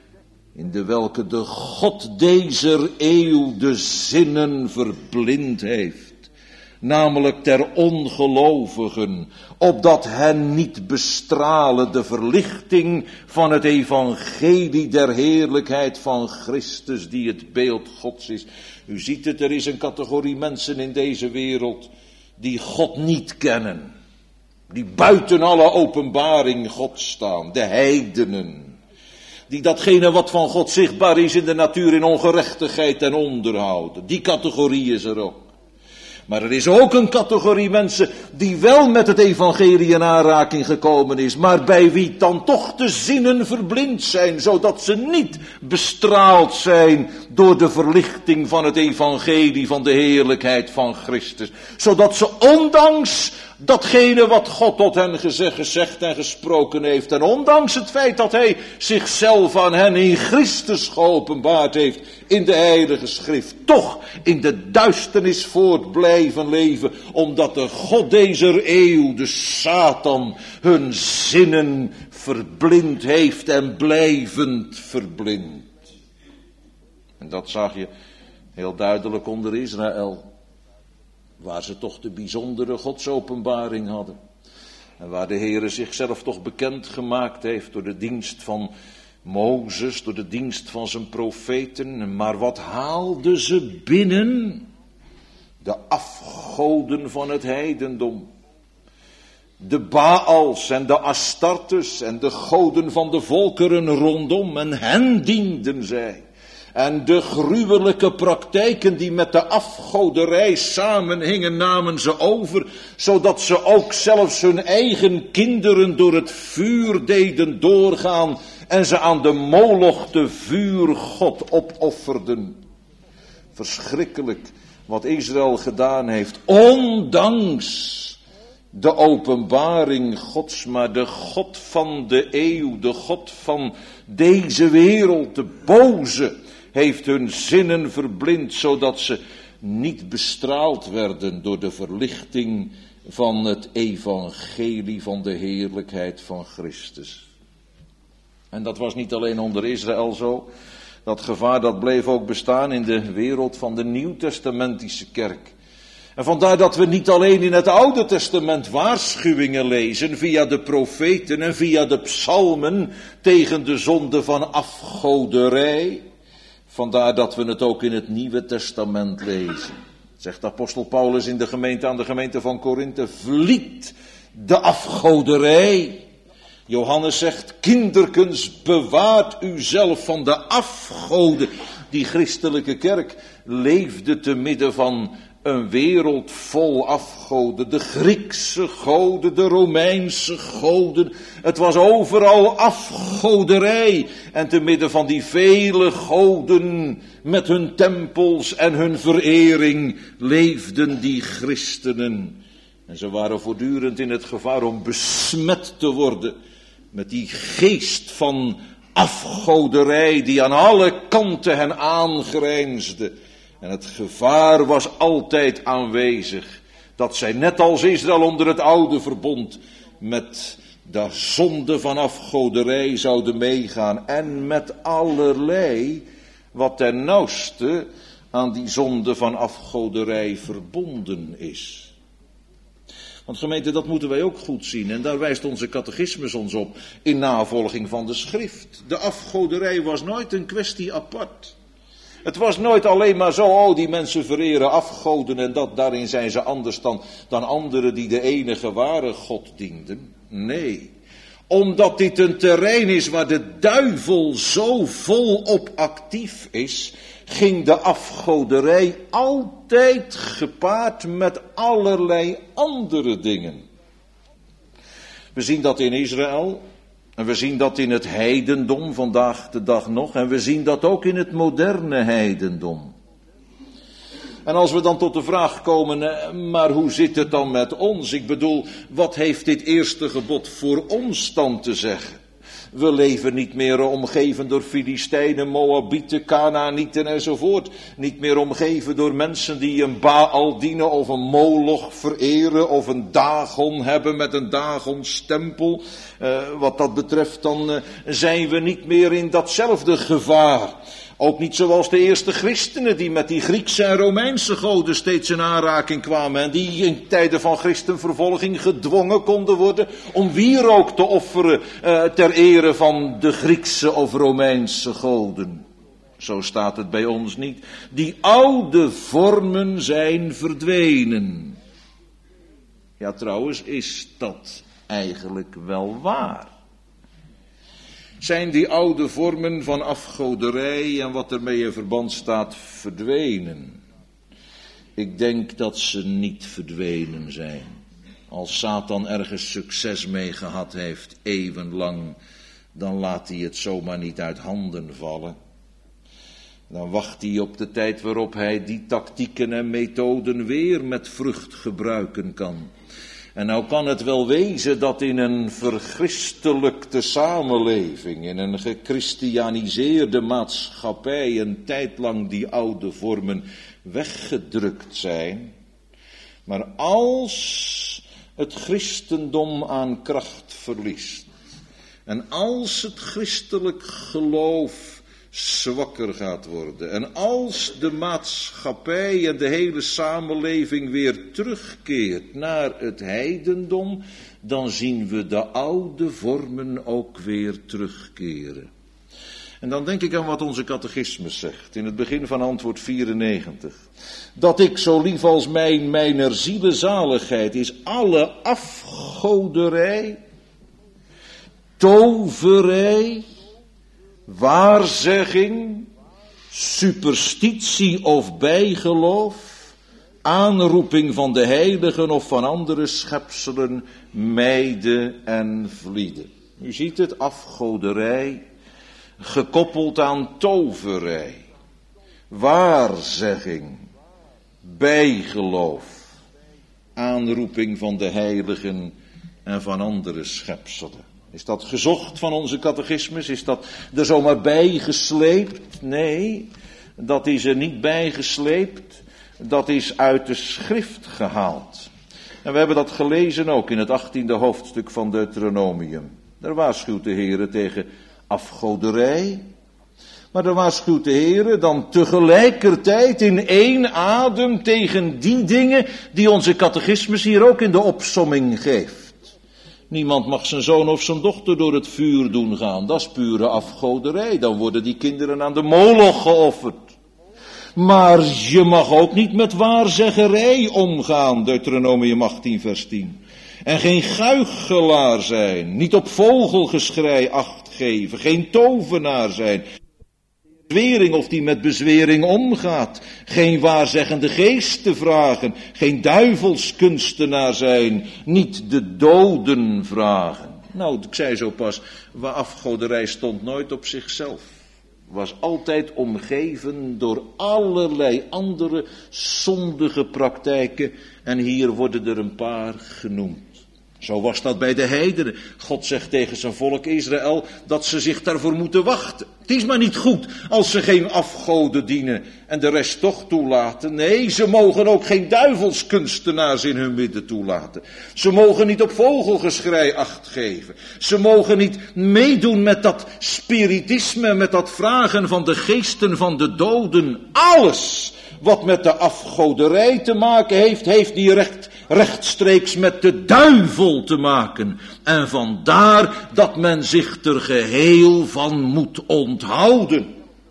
In de welke de God dezer eeuw de zinnen verblind heeft. Namelijk ter ongelovigen, opdat hen niet bestralen de verlichting van het evangelie der heerlijkheid van Christus, die het beeld Gods is. U ziet het, er is een categorie mensen in deze wereld die God niet kennen. Die buiten alle openbaring Gods staan, de heidenen. Die datgene wat van God zichtbaar is in de natuur in ongerechtigheid en onderhouden. Die categorie is er ook. Maar er is ook een categorie mensen die wel met het evangelie in aanraking gekomen is, maar bij wie dan toch de zinnen verblind zijn, zodat ze niet bestraald zijn door de verlichting van het evangelie van de heerlijkheid van Christus. Zodat ze ondanks datgene wat God tot hen gezegd, gezegd en gesproken heeft, en ondanks het feit dat hij zichzelf aan hen in Christus geopenbaard heeft in de heilige schrift, toch in de duisternis voortblijven leven, omdat de God dezer eeuw, de Satan, hun zinnen verblind heeft en blijvend verblind. En dat zag je heel duidelijk onder Israël, waar ze toch de bijzondere godsopenbaring hadden. En waar de Heere zichzelf toch bekend gemaakt heeft door de dienst van Mozes, door de dienst van zijn profeten. Maar wat haalden ze binnen? De afgoden van het heidendom. de Baals en de Astartes en de goden van de volkeren rondom, en hen dienden zij. En de gruwelijke praktijken die met de afgoderij samenhingen, namen ze over, zodat ze ook zelfs hun eigen kinderen door het vuur deden doorgaan en ze aan de Moloch, de vuurgod, opofferden. Verschrikkelijk wat Israël gedaan heeft, ondanks de openbaring Gods, maar de God van de eeuw, de God van deze wereld, de boze, heeft hun zinnen verblind, zodat ze niet bestraald werden door de verlichting van het evangelie van de heerlijkheid van Christus. En dat was niet alleen onder Israël zo. Dat gevaar dat bleef ook bestaan in de wereld van de Nieuwtestamentische kerk. En vandaar dat we niet alleen in het Oude Testament waarschuwingen lezen via de profeten en via de psalmen tegen de zonde van afgoderij. Vandaar dat we het ook in het Nieuwe Testament lezen. Zegt apostel Paulus in de gemeente aan de gemeente van Korinthe: vliet de afgoderij. Johannes zegt: kinderkens, bewaart uzelf van de afgoden. Die christelijke kerk leefde te midden van een wereld vol afgoden. De Griekse goden, de Romeinse goden. Het was overal afgoderij. En te midden van die vele goden met hun tempels en hun verering leefden die christenen. En ze waren voortdurend in het gevaar om besmet te worden met die geest van afgoderij die aan alle kanten hen aangrijnsde. En het gevaar was altijd aanwezig dat zij net als Israël onder het oude verbond met de zonde van afgoderij zouden meegaan en met allerlei wat ten nauwste aan die zonde van afgoderij verbonden is. Want gemeente, dat moeten wij ook goed zien. En daar wijst onze catechismus ons op in navolging van de schrift. De afgoderij was nooit een kwestie apart. Het was nooit alleen maar zo, oh die mensen vereren afgoden en dat daarin zijn ze anders dan, dan anderen die de enige ware God dienden. Nee, omdat dit een terrein is waar de duivel zo volop actief is, ging de afgoderij altijd gepaard met allerlei andere dingen. We zien dat in Israël. En we zien dat in het heidendom vandaag de dag nog. En we zien dat ook in het moderne heidendom. En als we dan tot de vraag komen, maar hoe zit het dan met ons? Ik bedoel, wat heeft dit eerste gebod voor ons dan te zeggen? We leven niet meer omgeven door Filistijnen, Moabieten, Kanaanieten enzovoort. Niet meer omgeven door mensen die een Baal dienen of een Moloch vereren of een Dagon hebben met een Dagon-stempel. Uh, wat dat betreft dan uh, zijn we niet meer in datzelfde gevaar. Ook niet zoals de eerste christenen die met die Griekse en Romeinse goden steeds in aanraking kwamen. En die in tijden van christenvervolging gedwongen konden worden om wierook te offeren uh, ter ere van de Griekse of Romeinse goden. Zo staat het bij ons niet. Die oude vormen zijn verdwenen. Ja, trouwens is dat eigenlijk wel waar. Zijn die oude vormen van afgoderij en wat ermee in verband staat verdwenen? Ik denk dat ze niet verdwenen zijn. Als Satan ergens succes mee gehad heeft, eeuwenlang, dan laat hij het zomaar niet uit handen vallen. Dan wacht hij op de tijd waarop hij die tactieken en methoden weer met vrucht gebruiken kan. En nou kan het wel wezen dat in een verchristelijkte samenleving, in een gechristianiseerde maatschappij, een tijd lang die oude vormen weggedrukt zijn. Maar als het christendom aan kracht verliest, en als het christelijk geloof zwakker gaat worden, en als de maatschappij en de hele samenleving weer terugkeert naar het heidendom, dan zien we de oude vormen ook weer terugkeren. En dan denk ik aan wat onze catechismus zegt, in het begin van antwoord vierennegentig. Dat ik zo lief als mijn, mijner ziele zaligheid is alle afgoderij, toverij, waarzegging, superstitie of bijgeloof, aanroeping van de heiligen of van andere schepselen, mijde en vliede. U ziet het, afgoderij, gekoppeld aan toverij, waarzegging, bijgeloof, aanroeping van de heiligen en van andere schepselen. Is dat gezocht van onze catechismus? Is dat er zomaar bijgesleept? Nee, dat is er niet bijgesleept. Dat is uit de schrift gehaald. En we hebben dat gelezen ook in het achttiende hoofdstuk van Deuteronomium. Daar waarschuwt de Heere tegen afgoderij. Maar daar waarschuwt de Heere dan tegelijkertijd in één adem tegen die dingen die onze catechismus hier ook in de opsomming geeft. Niemand mag zijn zoon of zijn dochter door het vuur doen gaan. Dat is pure afgoderij. Dan worden die kinderen aan de moloch geofferd. Maar je mag ook niet met waarzeggerij omgaan, Deuteronomium achttien vers tien. En geen guichelaar zijn, niet op vogelgeschrei acht geven, geen tovenaar zijn. Bezwering of die met bezwering omgaat, geen waarzeggende geesten vragen, geen duivelskunstenaar zijn, niet de doden vragen. Nou, ik zei zo pas, afgoderij stond nooit op zichzelf. Was altijd omgeven door allerlei andere zondige praktijken en hier worden er een paar genoemd. Zo was dat bij de heidenen. God zegt tegen zijn volk Israël dat ze zich daarvoor moeten wachten. Het is maar niet goed als ze geen afgoden dienen en de rest toch toelaten. Nee, ze mogen ook geen duivelskunstenaars in hun midden toelaten. Ze mogen niet op vogelgeschrei acht geven. Ze mogen niet meedoen met dat spiritisme, met dat vragen van de geesten van de doden. Alles wat met de afgoderij te maken heeft, heeft die recht, rechtstreeks met de duivel te maken. En vandaar dat men zich er geheel van moet onthouden.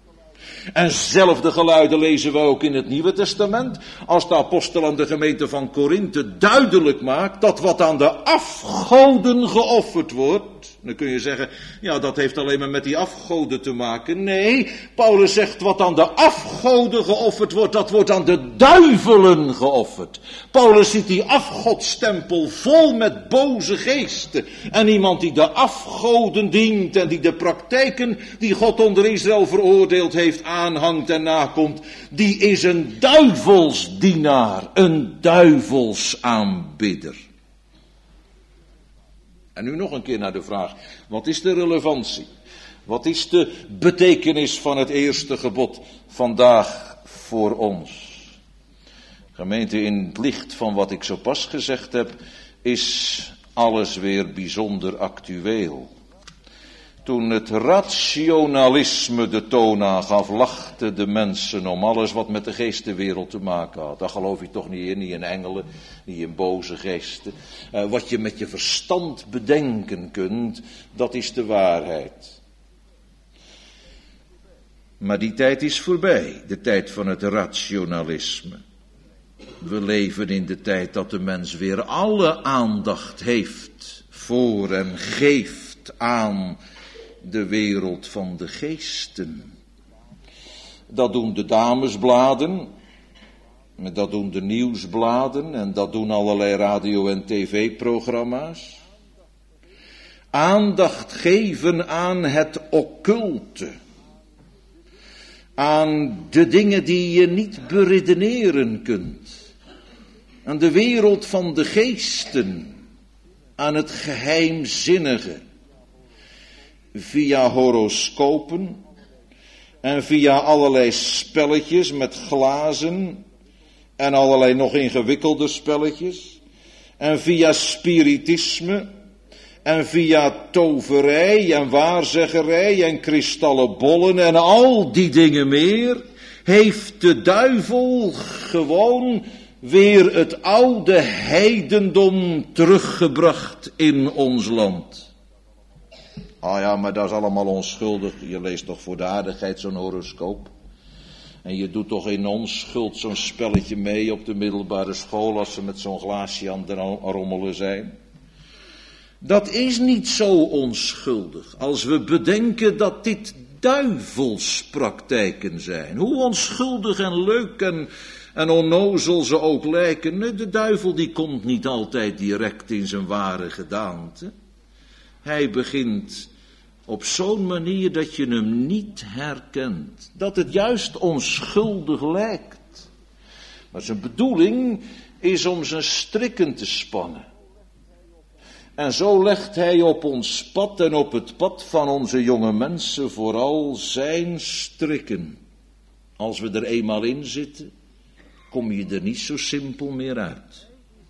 En zelfde geluiden lezen we ook in het Nieuwe Testament, als de apostel aan de gemeente van Korinthe duidelijk maakt dat wat aan de afgoden geofferd wordt, dan kun je zeggen, ja, dat heeft alleen maar met die afgoden te maken. Nee, Paulus zegt wat aan de afgoden geofferd wordt, dat wordt aan de duivelen geofferd. Paulus ziet die afgodstempel vol met boze geesten. En iemand die de afgoden dient en die de praktijken die God onder Israël veroordeeld heeft aanhangt en nakomt, die is een duivelsdienaar, een duivelsaanbidder. En nu nog een keer naar de vraag, wat is de relevantie? Wat is de betekenis van het eerste gebod vandaag voor ons? Gemeente, in het licht van wat ik zo pas gezegd heb, is alles weer bijzonder actueel. Toen het rationalisme de toon aangaf, lachten de mensen om alles wat met de geestenwereld te maken had. Daar geloof je toch niet in, niet in engelen, niet in boze geesten. Uh, wat je met je verstand bedenken kunt, dat is de waarheid. Maar die tijd is voorbij, de tijd van het rationalisme. We leven in de tijd dat de mens weer alle aandacht heeft voor en geeft aan de wereld van de geesten. Dat doen de damesbladen, dat doen de nieuwsbladen en dat doen allerlei radio- en tv-programma's. Aandacht geven aan het occulte. Aan de dingen die je niet beredeneren kunt. Aan de wereld van de geesten. Aan het geheimzinnige. Via horoscopen en via allerlei spelletjes met glazen en allerlei nog ingewikkelder spelletjes en via spiritisme en via toverij en waarzeggerij en kristallen bollen en al die dingen meer, heeft de duivel gewoon weer het oude heidendom teruggebracht in ons land. Ah ja, maar dat is allemaal onschuldig. Je leest toch voor de aardigheid zo'n horoscoop. En je doet toch in onschuld zo'n spelletje mee op de middelbare school als ze met zo'n glaasje aan het rommelen zijn. Dat is niet zo onschuldig als we bedenken dat dit duivelspraktijken zijn. Hoe onschuldig en leuk en, en onnozel ze ook lijken. De duivel die komt niet altijd direct in zijn ware gedaante. Hij begint op zo'n manier dat je hem niet herkent. Dat het juist onschuldig lijkt. Maar zijn bedoeling is om zijn strikken te spannen. En zo legt hij op ons pad en op het pad van onze jonge mensen vooral zijn strikken. Als we er eenmaal in zitten, kom je er niet zo simpel meer uit.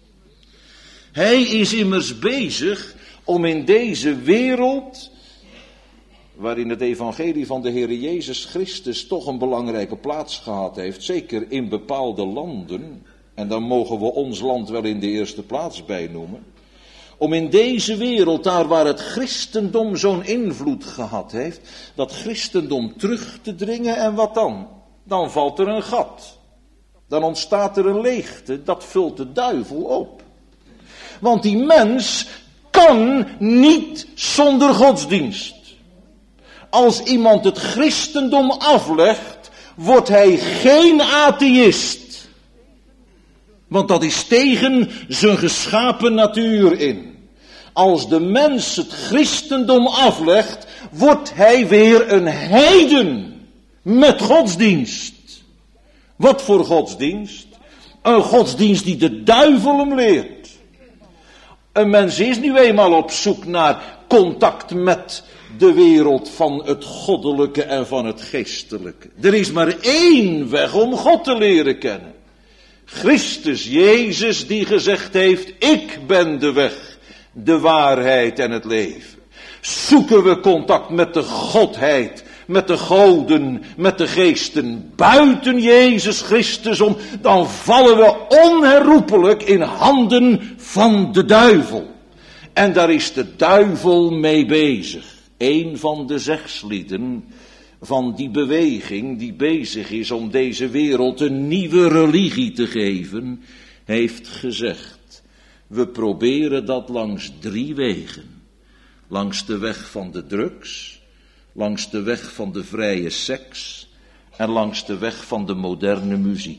Hij is immers bezig om in deze wereld, waarin het evangelie van de Heere Jezus Christus toch een belangrijke plaats gehad heeft, zeker in bepaalde landen, en dan mogen we ons land wel in de eerste plaats bij noemen, om in deze wereld, daar waar het christendom zo'n invloed gehad heeft, dat christendom terug te dringen, en wat dan? Dan valt er een gat. Dan ontstaat er een leegte, dat vult de duivel op. Want die mens kan niet zonder godsdienst. Als iemand het christendom aflegt, wordt hij geen atheïst. Want dat is tegen zijn geschapen natuur in. Als de mens het christendom aflegt, wordt hij weer een heiden met godsdienst. Wat voor godsdienst? Een godsdienst die de duivel hem leert. Een mens is nu eenmaal op zoek naar contact met de wereld van het goddelijke en van het geestelijke. Er is maar één weg om God te leren kennen. Christus Jezus die gezegd heeft, ik ben de weg, de waarheid en het leven. Zoeken we contact met de Godheid, met de goden, met de geesten, buiten Jezus Christus om, dan vallen we onherroepelijk in handen van de duivel. En daar is de duivel mee bezig. Een van de zegslieden van die beweging die bezig is om deze wereld een nieuwe religie te geven, heeft gezegd, we proberen dat langs drie wegen. Langs de weg van de drugs, langs de weg van de vrije seks en langs de weg van de moderne muziek.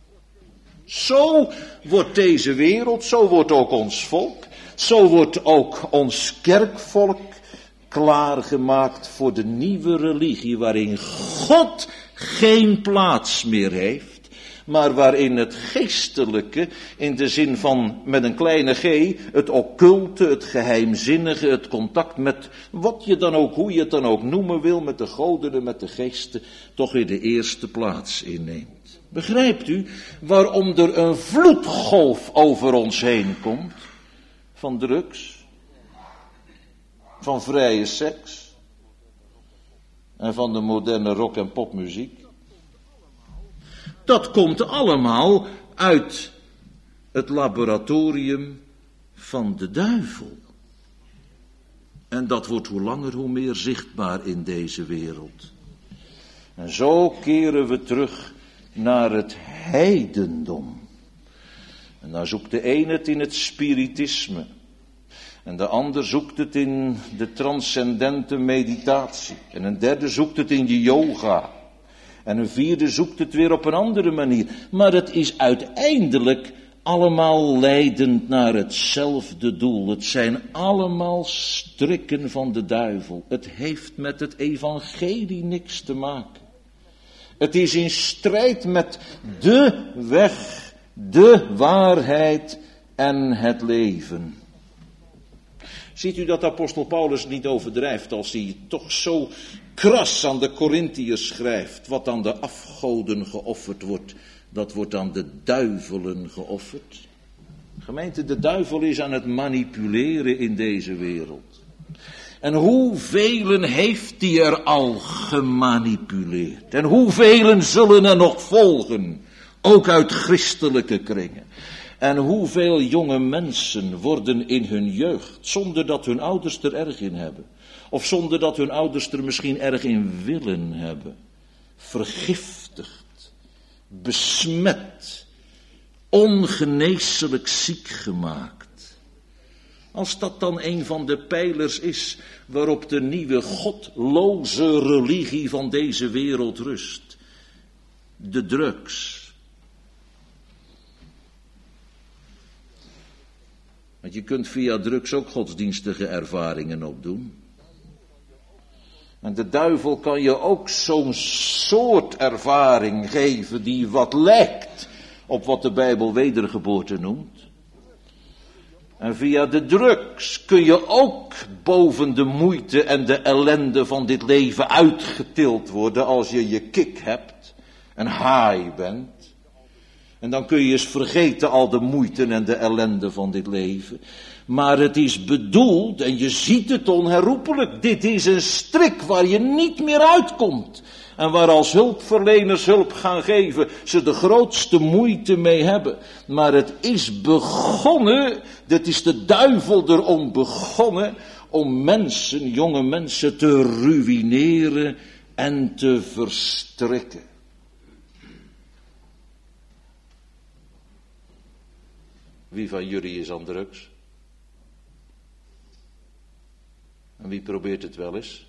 Zo wordt deze wereld, zo wordt ook ons volk, zo wordt ook ons kerkvolk klaargemaakt voor de nieuwe religie waarin God geen plaats meer heeft, maar waarin het geestelijke, in de zin van met een kleine g, het occulte, het geheimzinnige, het contact met wat je dan ook, hoe je het dan ook noemen wil, met de goden, met de geesten, toch weer de eerste plaats inneemt. Begrijpt u waarom er een vloedgolf over ons heen komt van drugs? Van vrije seks en van de moderne rock- en popmuziek. Dat komt allemaal uit het laboratorium van de duivel. En dat wordt hoe langer hoe meer zichtbaar in deze wereld. En zo keren we terug naar het heidendom. En dan zoekt de een het in het spiritisme. En de ander zoekt het in de transcendente meditatie. En een derde zoekt het in de yoga. En een vierde zoekt het weer op een andere manier. Maar het is uiteindelijk allemaal leidend naar hetzelfde doel. Het zijn allemaal strikken van de duivel. Het heeft met het evangelie niks te maken. Het is in strijd met de weg, de waarheid en het leven. Ziet u dat apostel Paulus niet overdrijft als hij toch zo kras aan de Korintiërs schrijft. Wat aan de afgoden geofferd wordt, dat wordt aan de duivelen geofferd. Gemeente, de duivel is aan het manipuleren in deze wereld. En hoeveel heeft hij er al gemanipuleerd? En hoeveel zullen er nog volgen? Ook uit christelijke kringen. En hoeveel jonge mensen worden in hun jeugd, zonder dat hun ouders er erg in hebben, Of zonder dat hun ouders er misschien erg in willen hebben. Vergiftigd, besmet, ongeneeslijk ziek gemaakt. Als dat dan een van de pijlers is waarop de nieuwe godloze religie van deze wereld rust. De drugs. Want je kunt via drugs ook godsdienstige ervaringen opdoen. En de duivel kan je ook zo'n soort ervaring geven die wat lijkt op wat de Bijbel wedergeboorte noemt. En via de drugs kun je ook boven de moeite en de ellende van dit leven uitgetild worden als je je kick hebt en high bent. En dan kun je eens vergeten al de moeite en de ellende van dit leven. Maar het is bedoeld, en je ziet het onherroepelijk, dit is een strik waar je niet meer uitkomt. En waar als hulpverleners hulp gaan geven, ze de grootste moeite mee hebben. Maar het is begonnen, dit is de duivel erom begonnen, om mensen, jonge mensen te ruïneren en te verstrikken. Wie van jullie is aan drugs? En wie probeert het wel eens?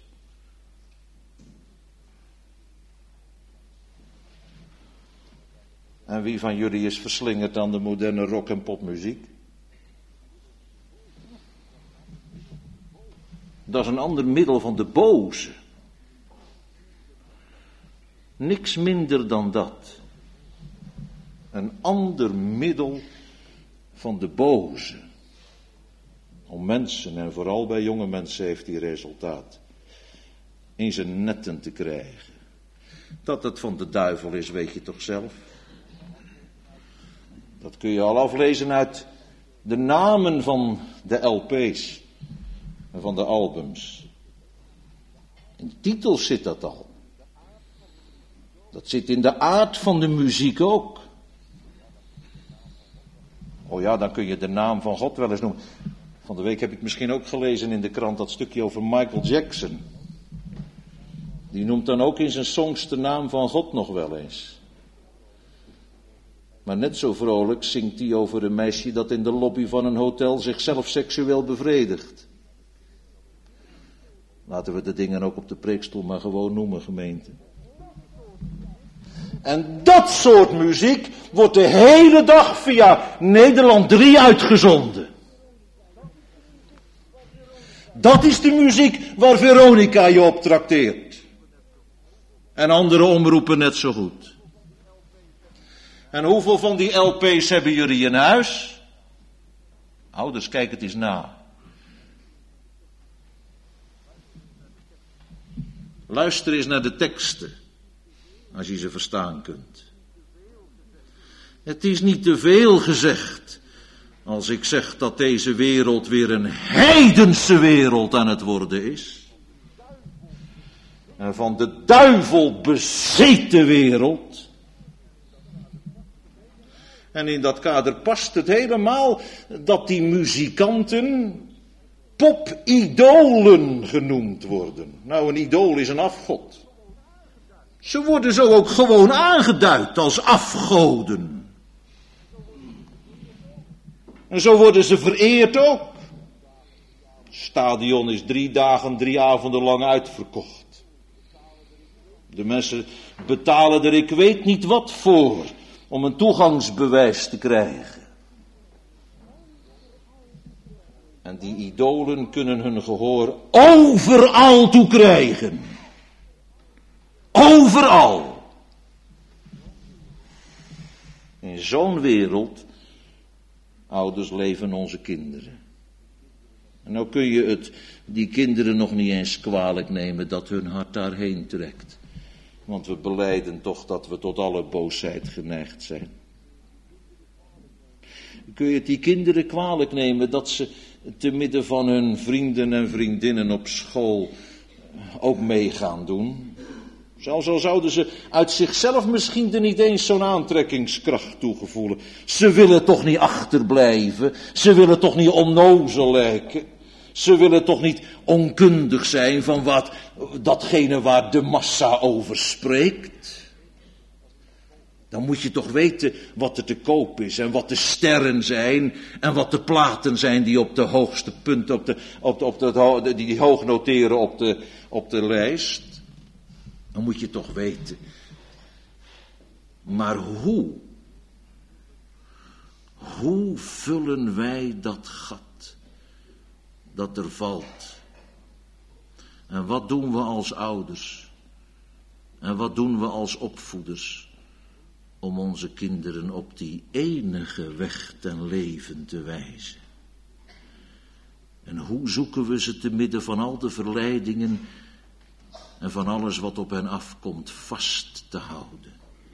En wie van jullie is verslingerd aan de moderne rock- en popmuziek? Dat is een ander middel van de boze. Niks minder dan dat. Een ander middel van de boze. Om mensen, en vooral bij jonge mensen heeft die resultaat, in zijn netten te krijgen. Dat het van de duivel is, weet je toch zelf? Dat kun je al aflezen uit de namen van de L P's en van de albums. In de titels zit dat al. Dat zit in de aard van de muziek ook. Oh ja, dan kun je de naam van God wel eens noemen. Van de week heb ik misschien ook gelezen in de krant dat stukje over Michael Jackson. Die noemt dan ook in zijn songs de naam van God nog wel eens. Maar net zo vrolijk zingt hij over een meisje dat in de lobby van een hotel zichzelf seksueel bevredigt. Laten we de dingen ook op de preekstoel maar gewoon noemen, gemeente. En dat soort muziek wordt de hele dag via Nederland drie uitgezonden. Dat is de muziek waar Veronica je op trakteert. En andere omroepen net zo goed. En hoeveel van die L P's hebben jullie in huis? Ouders, kijk het eens na. Luister eens naar de teksten, als je ze verstaan kunt. Het is niet te veel gezegd, als ik zeg dat deze wereld weer een heidense wereld aan het worden is. En van de duivel bezeten wereld. En in dat kader past het helemaal dat die muzikanten popidolen genoemd worden. Nou, een idool is een afgod. Ze worden zo ook gewoon aangeduid als afgoden. En zo worden ze vereerd ook. Het stadion is drie dagen, drie avonden lang uitverkocht. De mensen betalen er ik weet niet wat voor om een toegangsbewijs te krijgen. En die idolen kunnen hun gehoor overal toe krijgen. Overal. In zo'n wereld, ouders, leven onze kinderen. En nou kun je het die kinderen nog niet eens kwalijk nemen dat hun hart daarheen trekt. Want we belijden toch dat we tot alle boosheid geneigd zijn. Kun je het die kinderen kwalijk nemen dat ze te midden van hun vrienden en vriendinnen op school ook mee gaan doen? Zelfs al zouden ze uit zichzelf misschien er niet eens zo'n aantrekkingskracht toegevoelen. Ze willen toch niet achterblijven, ze willen toch niet onnozel lijken. Ze willen toch niet onkundig zijn van wat datgene waar de massa over spreekt. Dan moet je toch weten wat er te koop is en wat de sterren zijn en wat de platen zijn die op de hoogste punten, op de, op de, op de, die hoog noteren op de, op de lijst. Dan moet je toch weten. Maar hoe? Hoe vullen wij dat gat dat er valt? En wat doen we als ouders? En wat doen we als opvoeders? Om onze kinderen op die enige weg ten leven te wijzen. En hoe zoeken we ze te midden van al de verleidingen en van alles wat op hen afkomt vast te houden?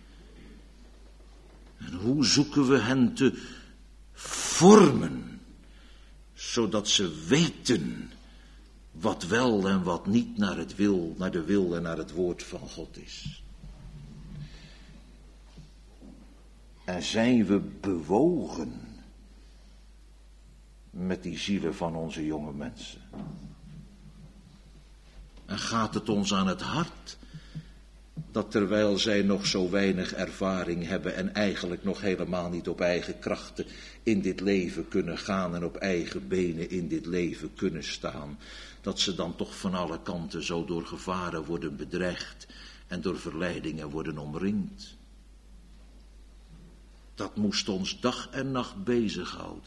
En hoe zoeken we hen te vormen, zodat ze weten wat wel en wat niet naar het wil, naar de wil en naar het woord van God is? En zijn we bewogen met die zielen van onze jonge mensen? En gaat het ons aan het hart dat terwijl zij nog zo weinig ervaring hebben en eigenlijk nog helemaal niet op eigen krachten in dit leven kunnen gaan en op eigen benen in dit leven kunnen staan, dat ze dan toch van alle kanten zo door gevaren worden bedreigd en door verleidingen worden omringd? Dat moest ons dag en nacht bezighouden.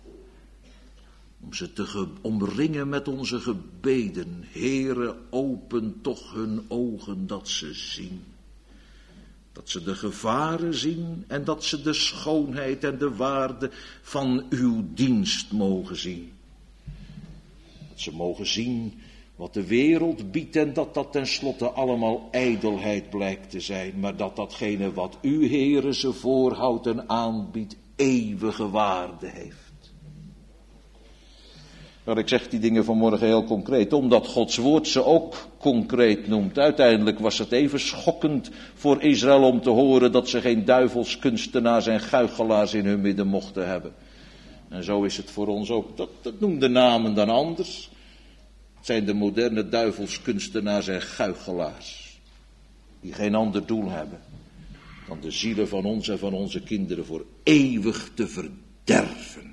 Om ze te ge- omringen met onze gebeden. Heere, open toch hun ogen dat ze zien. Dat ze de gevaren zien en dat ze de schoonheid en de waarde van uw dienst mogen zien. Dat ze mogen zien wat de wereld biedt en dat dat tenslotte allemaal ijdelheid blijkt te zijn. Maar dat datgene wat u, Heere, ze voorhoudt en aanbiedt eeuwige waarde heeft. Nou, ik zeg die dingen vanmorgen heel concreet, omdat Gods woord ze ook concreet noemt. Uiteindelijk was het even schokkend voor Israël om te horen dat ze geen duivelskunstenaars en guichelaars in hun midden mochten hebben. En zo is het voor ons ook. Dat, dat noemen de namen dan anders. Het zijn de moderne duivelskunstenaars en guichelaars, die geen ander doel hebben dan de zielen van ons en van onze kinderen voor eeuwig te verderven.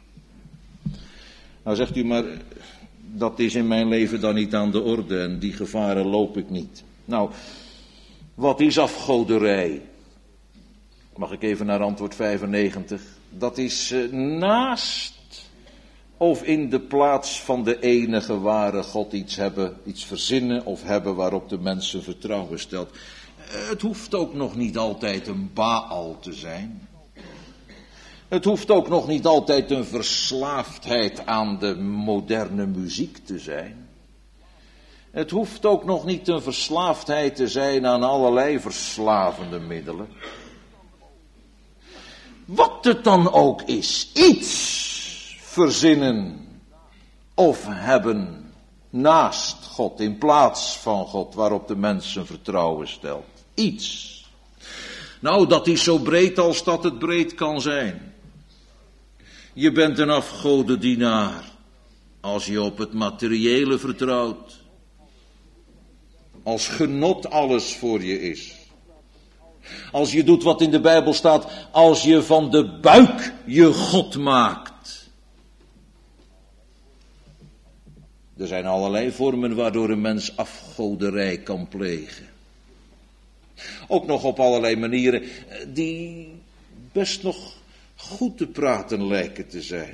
Nou zegt u, maar dat is in mijn leven dan niet aan de orde en die gevaren loop ik niet. Nou, wat is afgoderij? Mag ik even naar antwoord vijfennegentig? Dat is uh, naast of in de plaats van de enige ware God iets hebben, iets verzinnen of hebben waarop de mensen vertrouwen stelt. Uh, het hoeft ook nog niet altijd een Baal te zijn. Het hoeft ook nog niet altijd een verslaafdheid aan de moderne muziek te zijn. Het hoeft ook nog niet een verslaafdheid te zijn aan allerlei verslavende middelen. Wat het dan ook is, iets verzinnen of hebben naast God, in plaats van God, waarop de mens zijn vertrouwen stelt. Iets. Nou, dat is zo breed als dat het breed kan zijn. Je bent een afgodendienaar als je op het materiële vertrouwt. Als genot alles voor je is. Als je doet wat in de Bijbel staat, als je van de buik je God maakt. Er zijn allerlei vormen waardoor een mens afgoderij kan plegen. Ook nog op allerlei manieren die best nog goed te praten lijken te zijn.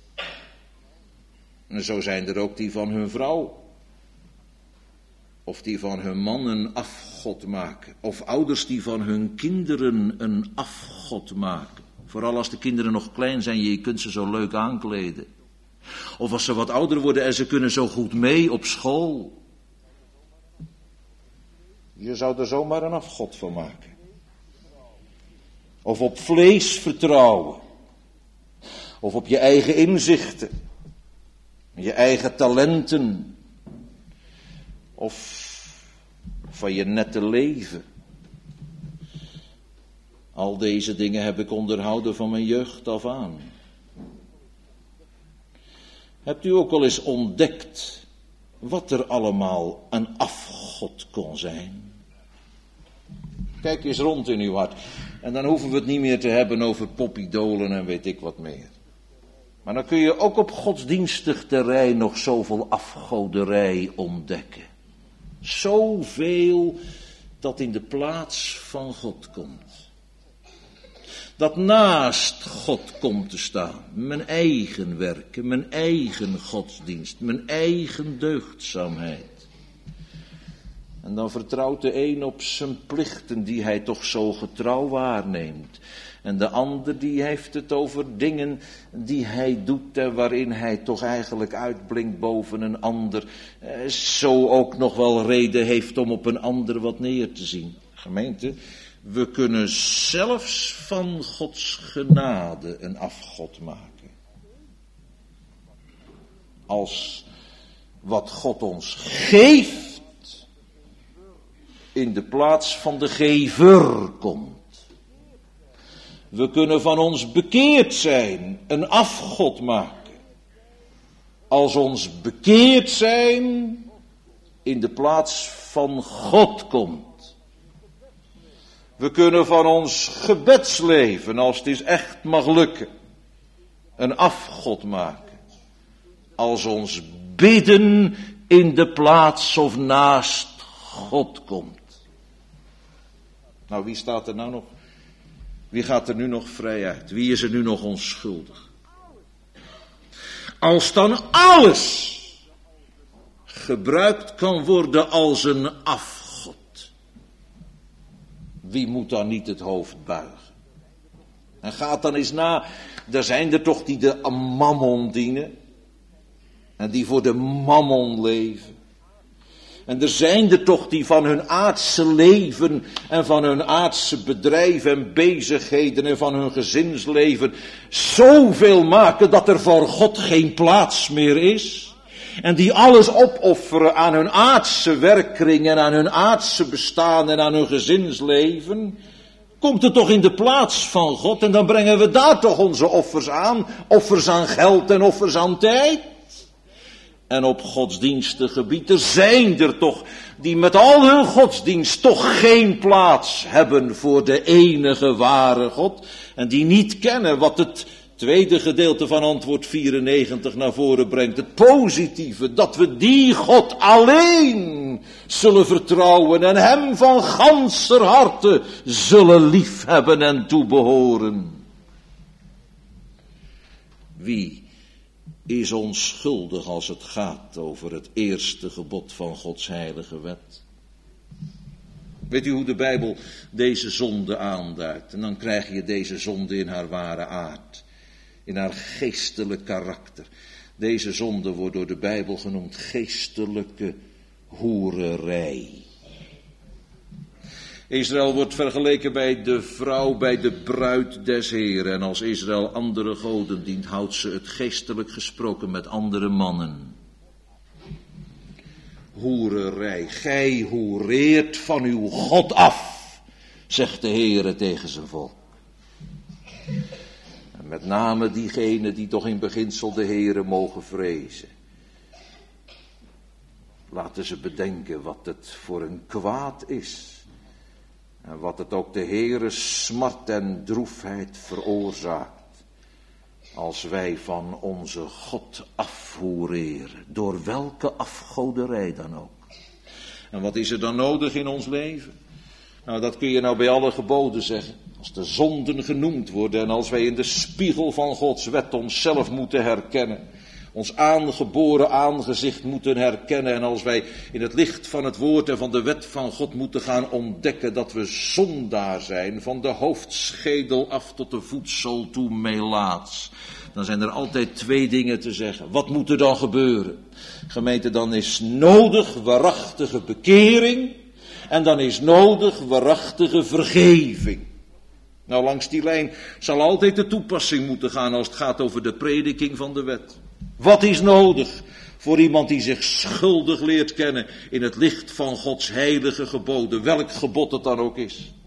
En zo zijn er ook die van hun vrouw. Of die van hun man een afgod maken. Of ouders die van hun kinderen een afgod maken. Vooral als de kinderen nog klein zijn, je kunt ze zo leuk aankleden. Of als ze wat ouder worden en ze kunnen zo goed mee op school. Je zou er zomaar een afgod van maken. Of op vlees vertrouwen. Of op je eigen inzichten. Je eigen talenten. Of van je nette leven. Al deze dingen heb ik onderhouden van mijn jeugd af aan. Hebt u ook al eens ontdekt wat er allemaal een afgod kon zijn? Kijk eens rond in uw hart. En dan hoeven we het niet meer te hebben over popidolen en weet ik wat meer. Maar dan kun je ook op godsdienstig terrein nog zoveel afgoderij ontdekken. Zoveel dat in de plaats van God komt. Dat naast God komt te staan. Mijn eigen werken, mijn eigen godsdienst, mijn eigen deugdzaamheid. En dan vertrouwt de een op zijn plichten die hij toch zo getrouw waarneemt. En de ander die heeft het over dingen die hij doet en waarin hij toch eigenlijk uitblinkt boven een ander. Eh, zo ook nog wel reden heeft om op een ander wat neer te zien. Gemeente, we kunnen zelfs van Gods genade een afgod maken. Als wat God ons geeft in de plaats van de gever komt. We kunnen van ons bekeerd zijn een afgod maken. Als ons bekeerd zijn in de plaats van God komt. We kunnen van ons gebedsleven, als het is echt mag lukken, een afgod maken. Als ons bidden in de plaats of naast God komt. Nou, wie staat er nou nog? Wie gaat er nu nog vrij uit? Wie is er nu nog onschuldig? Als dan alles gebruikt kan worden als een afgod, wie moet dan niet het hoofd buigen? En gaat dan eens na, er zijn er toch die de mammon dienen en die voor de mammon leven. En er zijn er toch die van hun aardse leven en van hun aardse bedrijven en bezigheden en van hun gezinsleven zoveel maken dat er voor God geen plaats meer is. En die alles opofferen aan hun aardse werkkring en aan hun aardse bestaan en aan hun gezinsleven. Komt het toch in de plaats van God en dan brengen we daar toch onze offers aan. Offers aan geld en offers aan tijd. En op godsdienstig gebieden zijn er toch die met al hun godsdienst toch geen plaats hebben voor de enige ware God. En die niet kennen wat het tweede gedeelte van antwoord vierennegentig naar voren brengt. Het positieve, dat we die God alleen zullen vertrouwen en hem van ganser harte zullen liefhebben en toebehoren. Wie is onschuldig als het gaat over het eerste gebod van Gods heilige wet? Weet u hoe de Bijbel deze zonde aanduidt? En dan krijg je deze zonde in haar ware aard, in haar geestelijk karakter. Deze zonde wordt door de Bijbel genoemd geestelijke hoererij. Israël wordt vergeleken bij de vrouw, bij de bruid des Heren. En als Israël andere goden dient, houdt ze het geestelijk gesproken met andere mannen. Hoererij, gij hoereert van uw God af, zegt de Heere tegen zijn volk. En met name diegenen die toch in beginsel de Heere mogen vrezen. Laten ze bedenken wat het voor een kwaad is. En wat het ook de Heere smart en droefheid veroorzaakt. Als wij van onze God afhoereren. Door welke afgoderij dan ook. En wat is er dan nodig in ons leven? Nou, dat kun je nou bij alle geboden zeggen. Als de zonden genoemd worden en als wij in de spiegel van Gods wet onszelf moeten herkennen. Ons aangeboren aangezicht moeten herkennen. En als wij in het licht van het woord en van de wet van God moeten gaan ontdekken dat we zondaar zijn. Van de hoofdschedel af tot de voetzool toe meelaats. Dan zijn er altijd twee dingen te zeggen. Wat moet er dan gebeuren? Gemeente, dan is nodig waarachtige bekering. En dan is nodig waarachtige vergeving. Nou, langs die lijn zal altijd de toepassing moeten gaan als het gaat over de prediking van de wet. Wat is nodig voor iemand die zich schuldig leert kennen in het licht van Gods heilige geboden, welk gebod het dan ook is?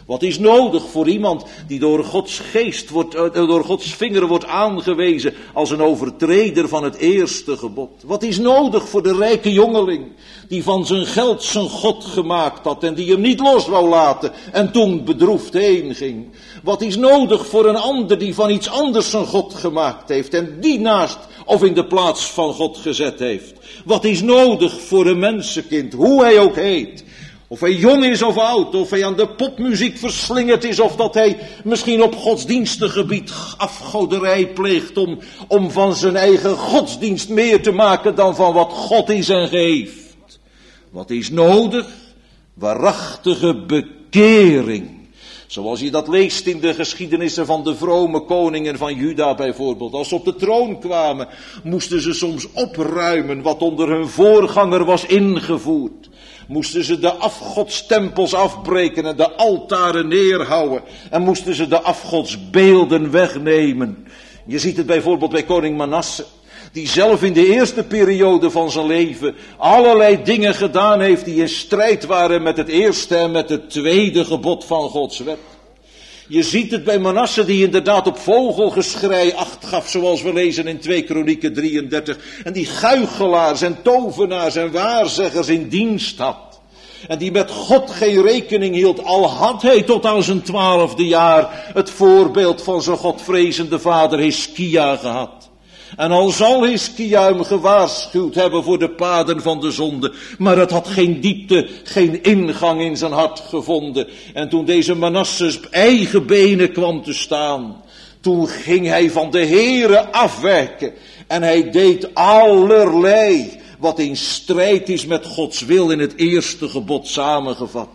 Wat is nodig voor iemand die door Gods geest wordt, door Gods vinger wordt aangewezen als een overtreder van het eerste gebod? Wat is nodig voor de rijke jongeling die van zijn geld zijn God gemaakt had en die hem niet los wou laten en toen bedroefd heen ging? Wat is nodig voor een ander die van iets anders zijn God gemaakt heeft en die naast of in de plaats van God gezet heeft? Wat is nodig voor een mensenkind, hoe hij ook heet? Of hij jong is of oud, of hij aan de popmuziek verslingerd is, of dat hij misschien op godsdienstig gebied afgoderij pleegt om, om van zijn eigen godsdienst meer te maken dan van wat God is en geeft. Wat is nodig? Waarachtige bekering. Zoals je dat leest in de geschiedenissen van de vrome koningen van Juda bijvoorbeeld. Als ze op de troon kwamen, moesten ze soms opruimen wat onder hun voorganger was ingevoerd. Moesten ze de afgodstempels afbreken en de altaren neerhouden. En moesten ze de afgodsbeelden wegnemen. Je ziet het bijvoorbeeld bij koning Manasse. Die zelf in de eerste periode van zijn leven allerlei dingen gedaan heeft die in strijd waren met het eerste en met het tweede gebod van Gods wet. Je ziet het bij Manasse die inderdaad op vogelgeschrei acht gaf, zoals we lezen in twee Kronieken drieëndertig. En die guichelaars en tovenaars en waarzeggers in dienst had. En die met God geen rekening hield, al had hij tot aan zijn twaalfde jaar het voorbeeld van zijn godvrezende vader Hiskia gehad. En al zal Hiskia hem gewaarschuwd hebben voor de paden van de zonde, maar het had geen diepte, geen ingang in zijn hart gevonden. En toen deze Manasse op eigen benen kwam te staan, toen ging hij van de Heere afwijken. En hij deed allerlei wat in strijd is met Gods wil in het eerste gebod samengevat.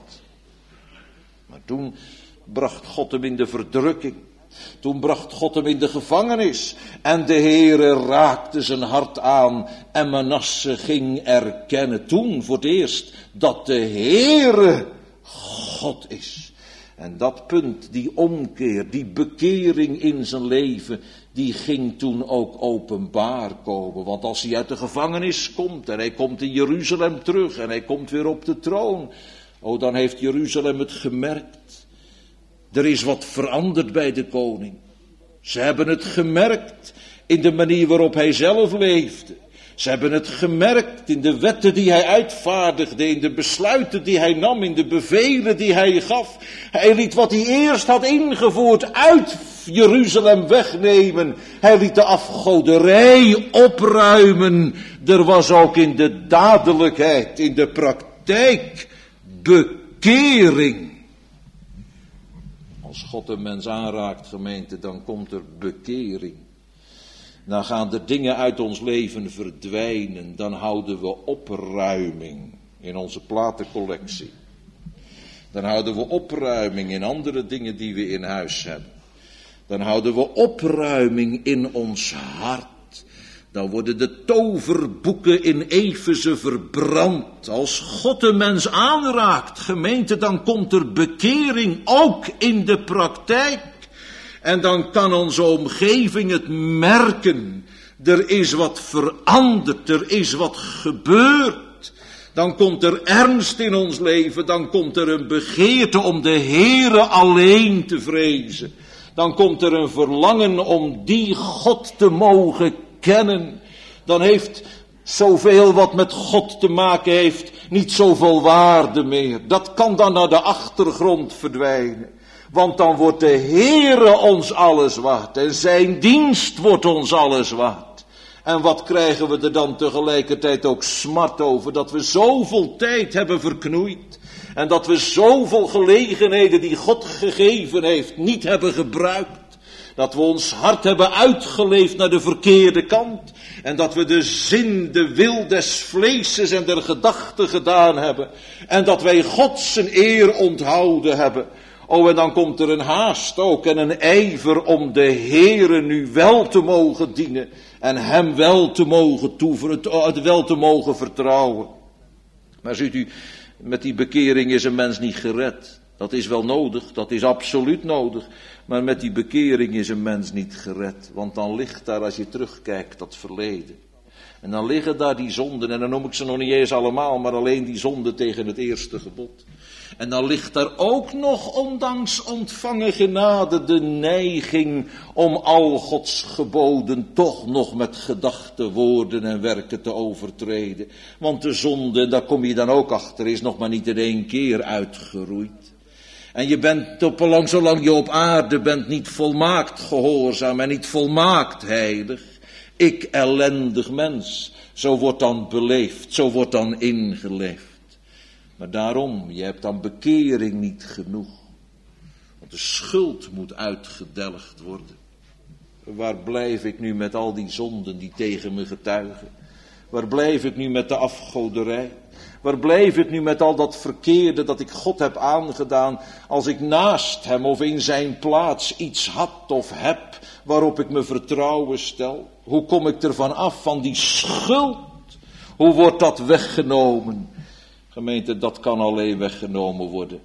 Maar toen bracht God hem in de verdrukking. Toen bracht God hem in de gevangenis en de Heere raakte zijn hart aan en Manasse ging erkennen toen voor het eerst dat de Heere God is. En dat punt, die omkeer, die bekering in zijn leven, die ging toen ook openbaar komen. Want als hij uit de gevangenis komt en hij komt in Jeruzalem terug en hij komt weer op de troon, oh dan heeft Jeruzalem het gemerkt. Er is wat veranderd bij de koning. Ze hebben het gemerkt in de manier waarop hij zelf leefde. Ze hebben het gemerkt in de wetten die hij uitvaardigde, in de besluiten die hij nam, in de bevelen die hij gaf. Hij liet wat hij eerst had ingevoerd uit Jeruzalem wegnemen. Hij liet de afgoderij opruimen. Er was ook in de dadelijkheid, in de praktijk, bekering. Als God een mens aanraakt, gemeente, dan komt er bekering. Dan gaan er dingen uit ons leven verdwijnen. Dan houden we opruiming in onze platencollectie. Dan houden we opruiming in andere dingen die we in huis hebben. Dan houden we opruiming in ons hart. Dan worden de toverboeken in Efeze verbrand. Als God een mens aanraakt, gemeente, dan komt er bekering ook in de praktijk. En dan kan onze omgeving het merken. Er is wat veranderd, er is wat gebeurd. Dan komt er ernst in ons leven, dan komt er een begeerte om de Heere alleen te vrezen. Dan komt er een verlangen om die God te mogen kennen. Dan heeft zoveel wat met God te maken heeft niet zoveel waarde meer. Dat kan dan naar de achtergrond verdwijnen. Want dan wordt de Heere ons alles waard. En zijn dienst wordt ons alles waard. En wat krijgen we er dan tegelijkertijd ook smart over. Dat we zoveel tijd hebben verknoeid. En dat we zoveel gelegenheden die God gegeven heeft niet hebben gebruikt. Dat we ons hart hebben uitgeleefd naar de verkeerde kant. En dat we de zin, de wil des vleeses en der gedachten gedaan hebben. En dat wij God zijn eer onthouden hebben. Oh, en dan komt er een haast ook en een ijver om de Heere nu wel te mogen dienen. En hem wel te mogen toever, wel te mogen vertrouwen. Maar ziet u, met die bekering is een mens niet gered. Dat is wel nodig, dat is absoluut nodig. Maar met die bekering is een mens niet gered. Want dan ligt daar, als je terugkijkt, dat verleden. En dan liggen daar die zonden, en dan noem ik ze nog niet eens allemaal, maar alleen die zonden tegen het eerste gebod. En dan ligt daar ook nog, ondanks ontvangen genade, de neiging om al Gods geboden toch nog met gedachten, woorden en werken te overtreden. Want de zonde, daar kom je dan ook achter, is nog maar niet in één keer uitgeroeid. En je bent op lang, zolang je op aarde bent, niet volmaakt gehoorzaam en niet volmaakt heilig. Ik, ellendig mens, zo wordt dan beleefd, zo wordt dan ingeleefd. Maar daarom, je hebt dan bekering niet genoeg. Want de schuld moet uitgedelgd worden. Waar blijf ik nu met al die zonden die tegen me getuigen? Waar blijf ik nu met de afgoderij? Waar blijf ik nu met al dat verkeerde dat ik God heb aangedaan, als ik naast hem of in zijn plaats iets had of heb waarop ik me vertrouwen stel? Hoe kom ik ervan af, van die schuld? Hoe wordt dat weggenomen? Gemeente, dat kan alleen weggenomen worden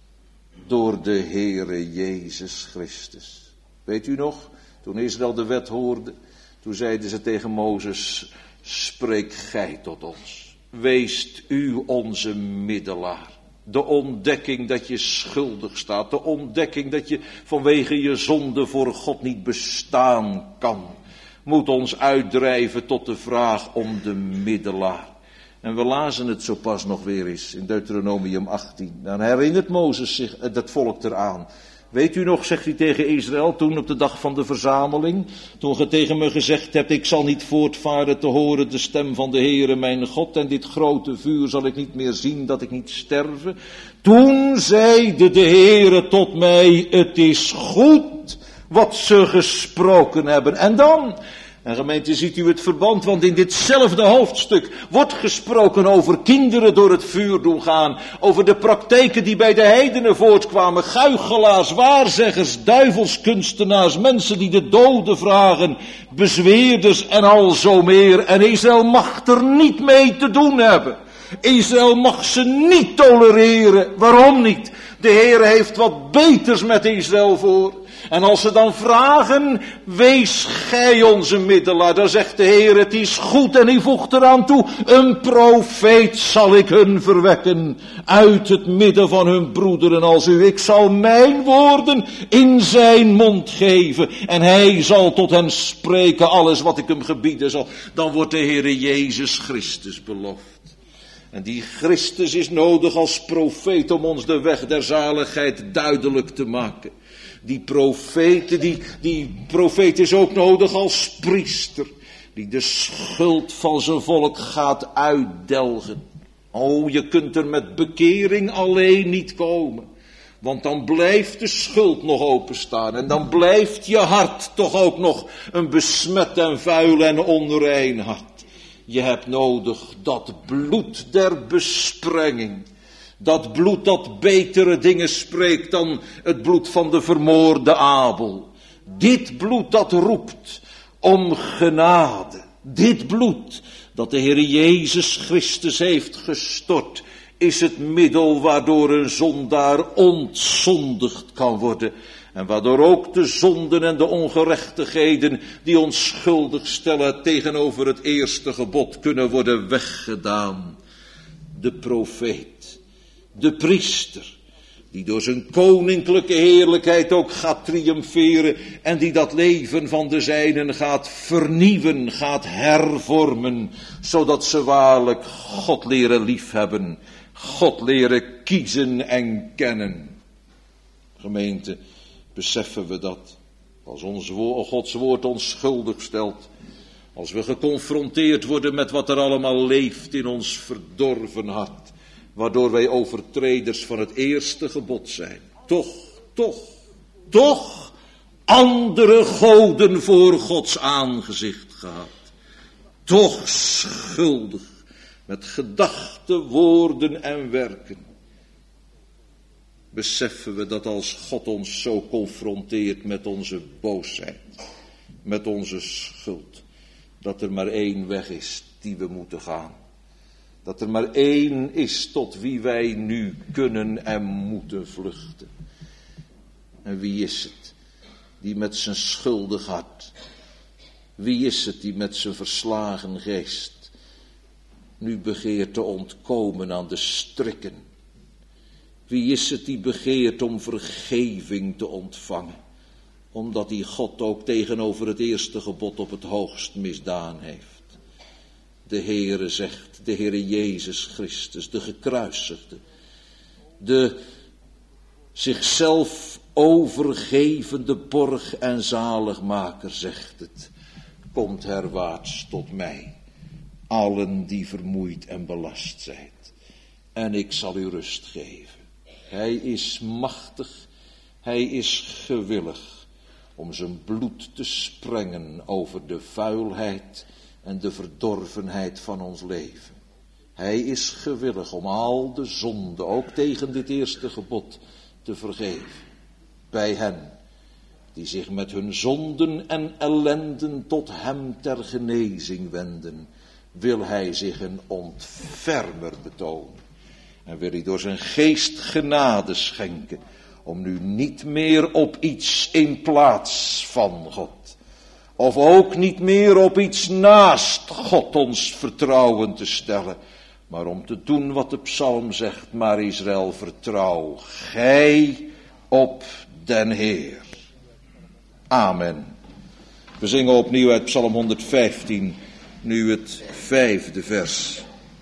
door de Heere Jezus Christus. Weet u nog, toen Israël de wet hoorde, toen zeiden ze tegen Mozes, spreek gij tot ons. Weest u onze middelaar. De ontdekking dat je schuldig staat. De ontdekking dat je vanwege je zonde voor God niet bestaan kan. Moet ons uitdrijven tot de vraag om de middelaar. En we lazen het zo pas nog weer eens in Deuteronomium achttien. Dan herinnert Mozes zich dat volk eraan. Weet u nog, zegt hij tegen Israël, toen op de dag van de verzameling, toen ge tegen me gezegd hebt, ik zal niet voortvaren te horen de stem van de Heere mijn God, en dit grote vuur zal ik niet meer zien, dat ik niet sterven. Toen zeide de Heere tot mij, het is goed wat ze gesproken hebben. En dan... En gemeente, ziet u het verband, want in ditzelfde hoofdstuk wordt gesproken over kinderen door het vuur doen gaan. Over de praktijken die bij de heidenen voortkwamen. Guichelaars, waarzeggers, duivelskunstenaars, mensen die de doden vragen, bezweerders en al zo meer. En Israël mag er niet mee te doen hebben. Israël mag ze niet tolereren. Waarom niet? De Heer heeft wat beters met Israël voor. En als ze dan vragen, wees gij onze middelaar, dan zegt de Heer, het is goed, en hij voegt eraan toe, een profeet zal ik hun verwekken uit het midden van hun broederen als u. Ik zal mijn woorden in zijn mond geven en hij zal tot hen spreken alles wat ik hem gebieden zal. Dan wordt de Heer Jezus Christus beloofd. En die Christus is nodig als profeet om ons de weg der zaligheid duidelijk te maken. Die profeet, die, die profeet is ook nodig als priester, die de schuld van zijn volk gaat uitdelgen. Oh, je kunt er met bekering alleen niet komen, want dan blijft de schuld nog openstaan en dan blijft je hart toch ook nog een besmet en vuil en onrein hart. Je hebt nodig dat bloed der besprenging. Dat bloed dat betere dingen spreekt dan het bloed van de vermoorde Abel. Dit bloed dat roept om genade. Dit bloed dat de Heer Jezus Christus heeft gestort, is het middel waardoor een zondaar ontzondigd kan worden. En waardoor ook de zonden en de ongerechtigheden die ons schuldig stellen tegenover het eerste gebod kunnen worden weggedaan. De profeet. De priester, die door zijn koninklijke heerlijkheid ook gaat triomferen en die dat leven van de zijnen gaat vernieuwen, gaat hervormen, zodat ze waarlijk God leren liefhebben, God leren kiezen en kennen. Gemeente, beseffen we dat, als ons woord, Gods woord ons schuldig stelt, als we geconfronteerd worden met wat er allemaal leeft in ons verdorven hart, waardoor wij overtreders van het eerste gebod zijn. Toch, toch, toch andere goden voor Gods aangezicht gehad. Toch schuldig met gedachten, woorden en werken. Beseffen we dat als God ons zo confronteert met onze boosheid, met onze schuld, dat er maar één weg is die we moeten gaan. Dat er maar één is tot wie wij nu kunnen en moeten vluchten. En wie is het die met zijn schuldig hart, wie is het die met zijn verslagen geest nu begeert te ontkomen aan de strikken? Wie is het die begeert om vergeving te ontvangen, omdat hij God ook tegenover het eerste gebod op het hoogst misdaan heeft? De Heere zegt, de Heere Jezus Christus, de gekruisigde, de zichzelf overgevende borg en zaligmaker, zegt het: komt herwaarts tot mij, allen die vermoeid en belast zijn, en ik zal u rust geven. Hij is machtig, hij is gewillig om zijn bloed te sprengen over de vuilheid en de verdorvenheid van ons leven. Hij is gewillig om al de zonden, ook tegen dit eerste gebod, te vergeven. Bij hen die zich met hun zonden en ellenden tot hem ter genezing wenden, wil hij zich een ontfermer betonen. En wil hij door zijn geest genade schenken, om nu niet meer op iets in plaats van God, of ook niet meer op iets naast God ons vertrouwen te stellen, maar om te doen wat de psalm zegt: maar Israël, vertrouw gij op den Heer. Amen. We zingen opnieuw uit psalm honderdvijftien, nu het vijfde vers.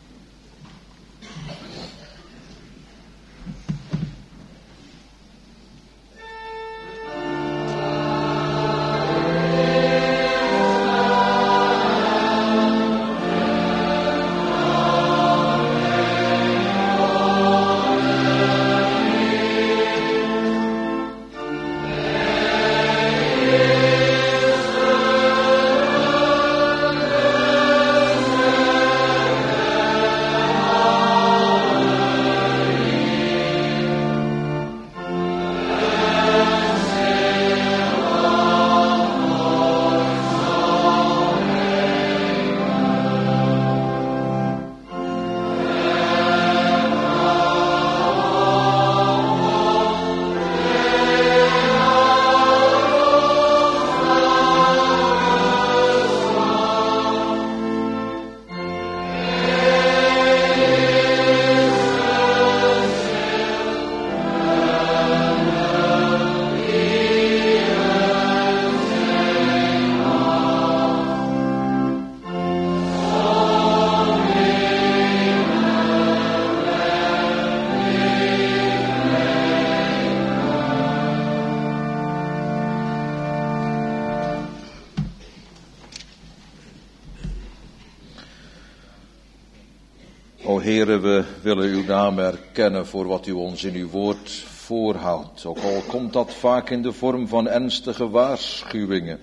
Heere, we willen uw naam erkennen voor wat u ons in uw woord voorhoudt. Ook al komt dat vaak in de vorm van ernstige waarschuwingen.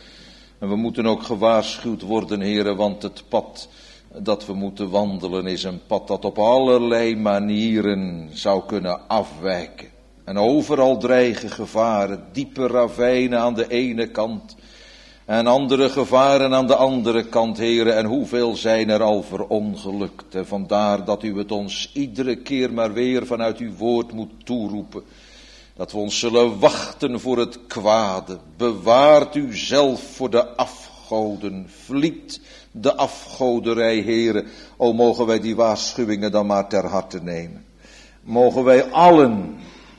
En we moeten ook gewaarschuwd worden, Heere, want het pad dat we moeten wandelen is een pad dat op allerlei manieren zou kunnen afwijken. En overal dreigen gevaren, diepe ravijnen aan de ene kant en andere gevaren aan de andere kant, Heere, en hoeveel zijn er al verongelukt. En vandaar dat u het ons iedere keer maar weer vanuit uw woord moet toeroepen. Dat we ons zullen wachten voor het kwade. Bewaart u zelf voor de afgoden. Vliet de afgoderij, Heere. O, mogen wij die waarschuwingen dan maar ter harte nemen. Mogen wij allen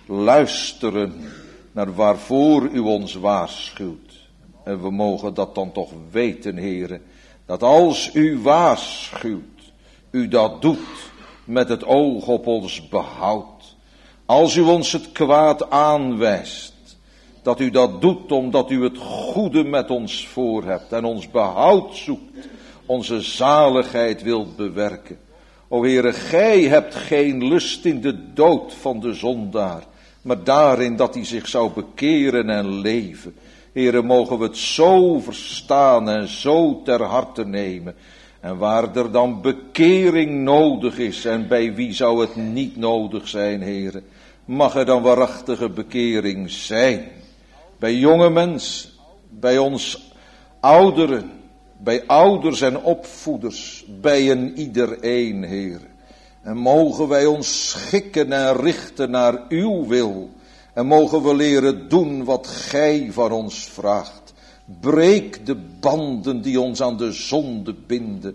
luisteren naar waarvoor u ons waarschuwt. En we mogen dat dan toch weten, Heere, dat als u waarschuwt, u dat doet met het oog op ons behoud. Als u ons het kwaad aanwijst, dat u dat doet omdat u het goede met ons voor hebt en ons behoud zoekt, onze zaligheid wilt bewerken. O Heere, gij hebt geen lust in de dood van de zondaar, maar daarin dat hij zich zou bekeren en leven. Heere, mogen we het zo verstaan en zo ter harte nemen. En waar er dan bekering nodig is, en bij wie zou het niet nodig zijn, Heere, mag er dan waarachtige bekering zijn. Bij jonge mensen, bij ons ouderen, bij ouders en opvoeders, bij een iedereen, Heere. En mogen wij ons schikken en richten naar uw wil. En mogen we leren doen wat gij van ons vraagt. Breek de banden die ons aan de zonde binden.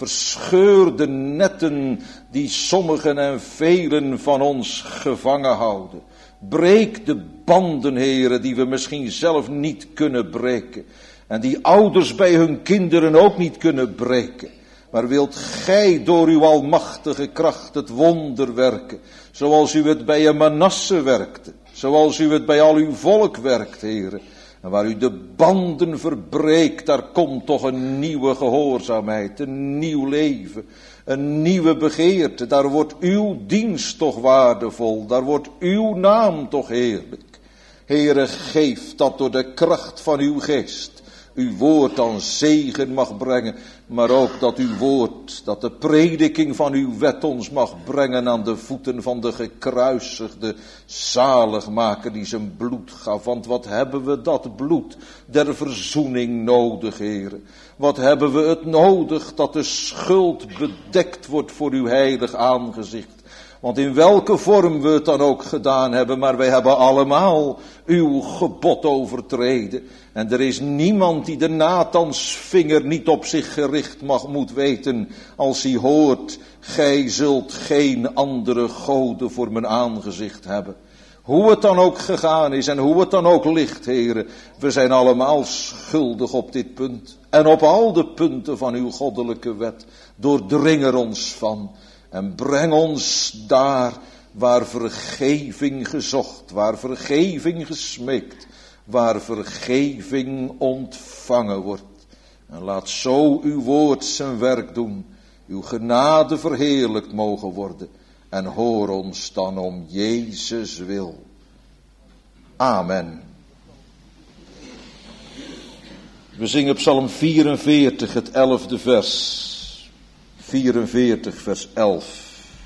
Verscheur de netten die sommigen en velen van ons gevangen houden. Breek de banden, Heere, die we misschien zelf niet kunnen breken. En die ouders bij hun kinderen ook niet kunnen breken. Maar wilt gij door uw almachtige kracht het wonder werken. Zoals u het bij een Manasse werkte. Zoals u het bij al uw volk werkt, Heere. En waar u de banden verbreekt, daar komt toch een nieuwe gehoorzaamheid, een nieuw leven, een nieuwe begeerte. Daar wordt uw dienst toch waardevol, daar wordt uw naam toch heerlijk. Heere, geef dat door de kracht van uw geest uw woord dan zegen mag brengen, maar ook dat uw woord, dat de prediking van uw wet ons mag brengen aan de voeten van de gekruisigde zaligmaker die zijn bloed gaf. Want wat hebben we dat bloed der verzoening nodig, Heere? Wat hebben we het nodig dat de schuld bedekt wordt voor uw heilig aangezicht? Want in welke vorm we het dan ook gedaan hebben, maar wij hebben allemaal uw gebod overtreden. En er is niemand die de Nathans vinger niet op zich gericht mag moet weten, als hij hoort, gij zult geen andere goden voor mijn aangezicht hebben. Hoe het dan ook gegaan is en hoe het dan ook ligt, Heere, we zijn allemaal schuldig op dit punt. En op al de punten van uw goddelijke wet, doordring er ons van. En breng ons daar waar vergeving gezocht, waar vergeving gesmeekt, waar vergeving ontvangen wordt. En laat zo uw woord zijn werk doen, uw genade verheerlijkt mogen worden. En hoor ons dan om Jezus wil. Amen. We zingen Psalm vierenveertig, het elfde vers. vierenveertig, vers elf.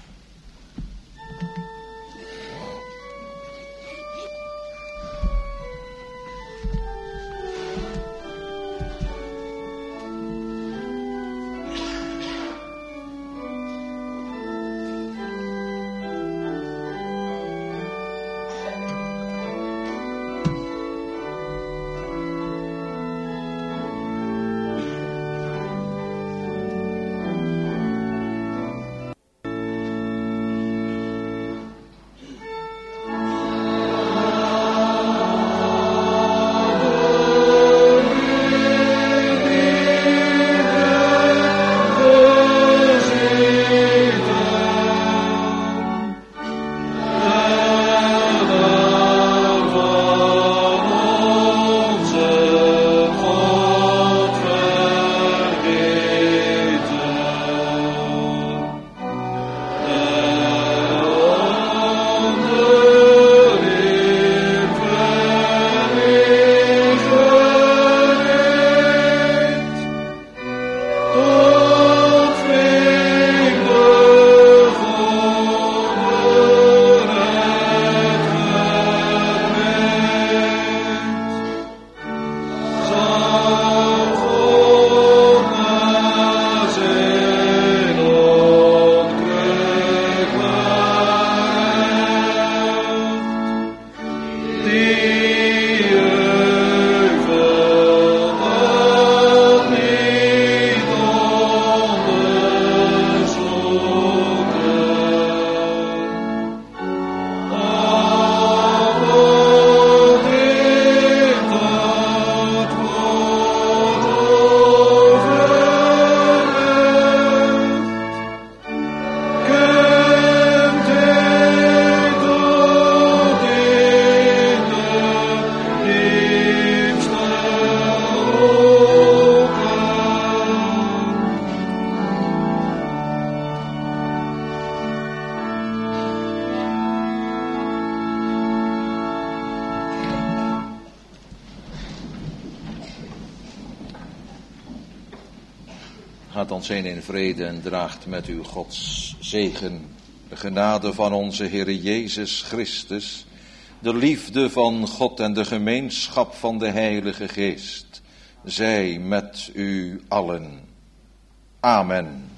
Gaat ons heen in vrede en draagt met u Gods zegen, de genade van onze Heere Jezus Christus, de liefde van God en de gemeenschap van de Heilige Geest, zij met u allen. Amen.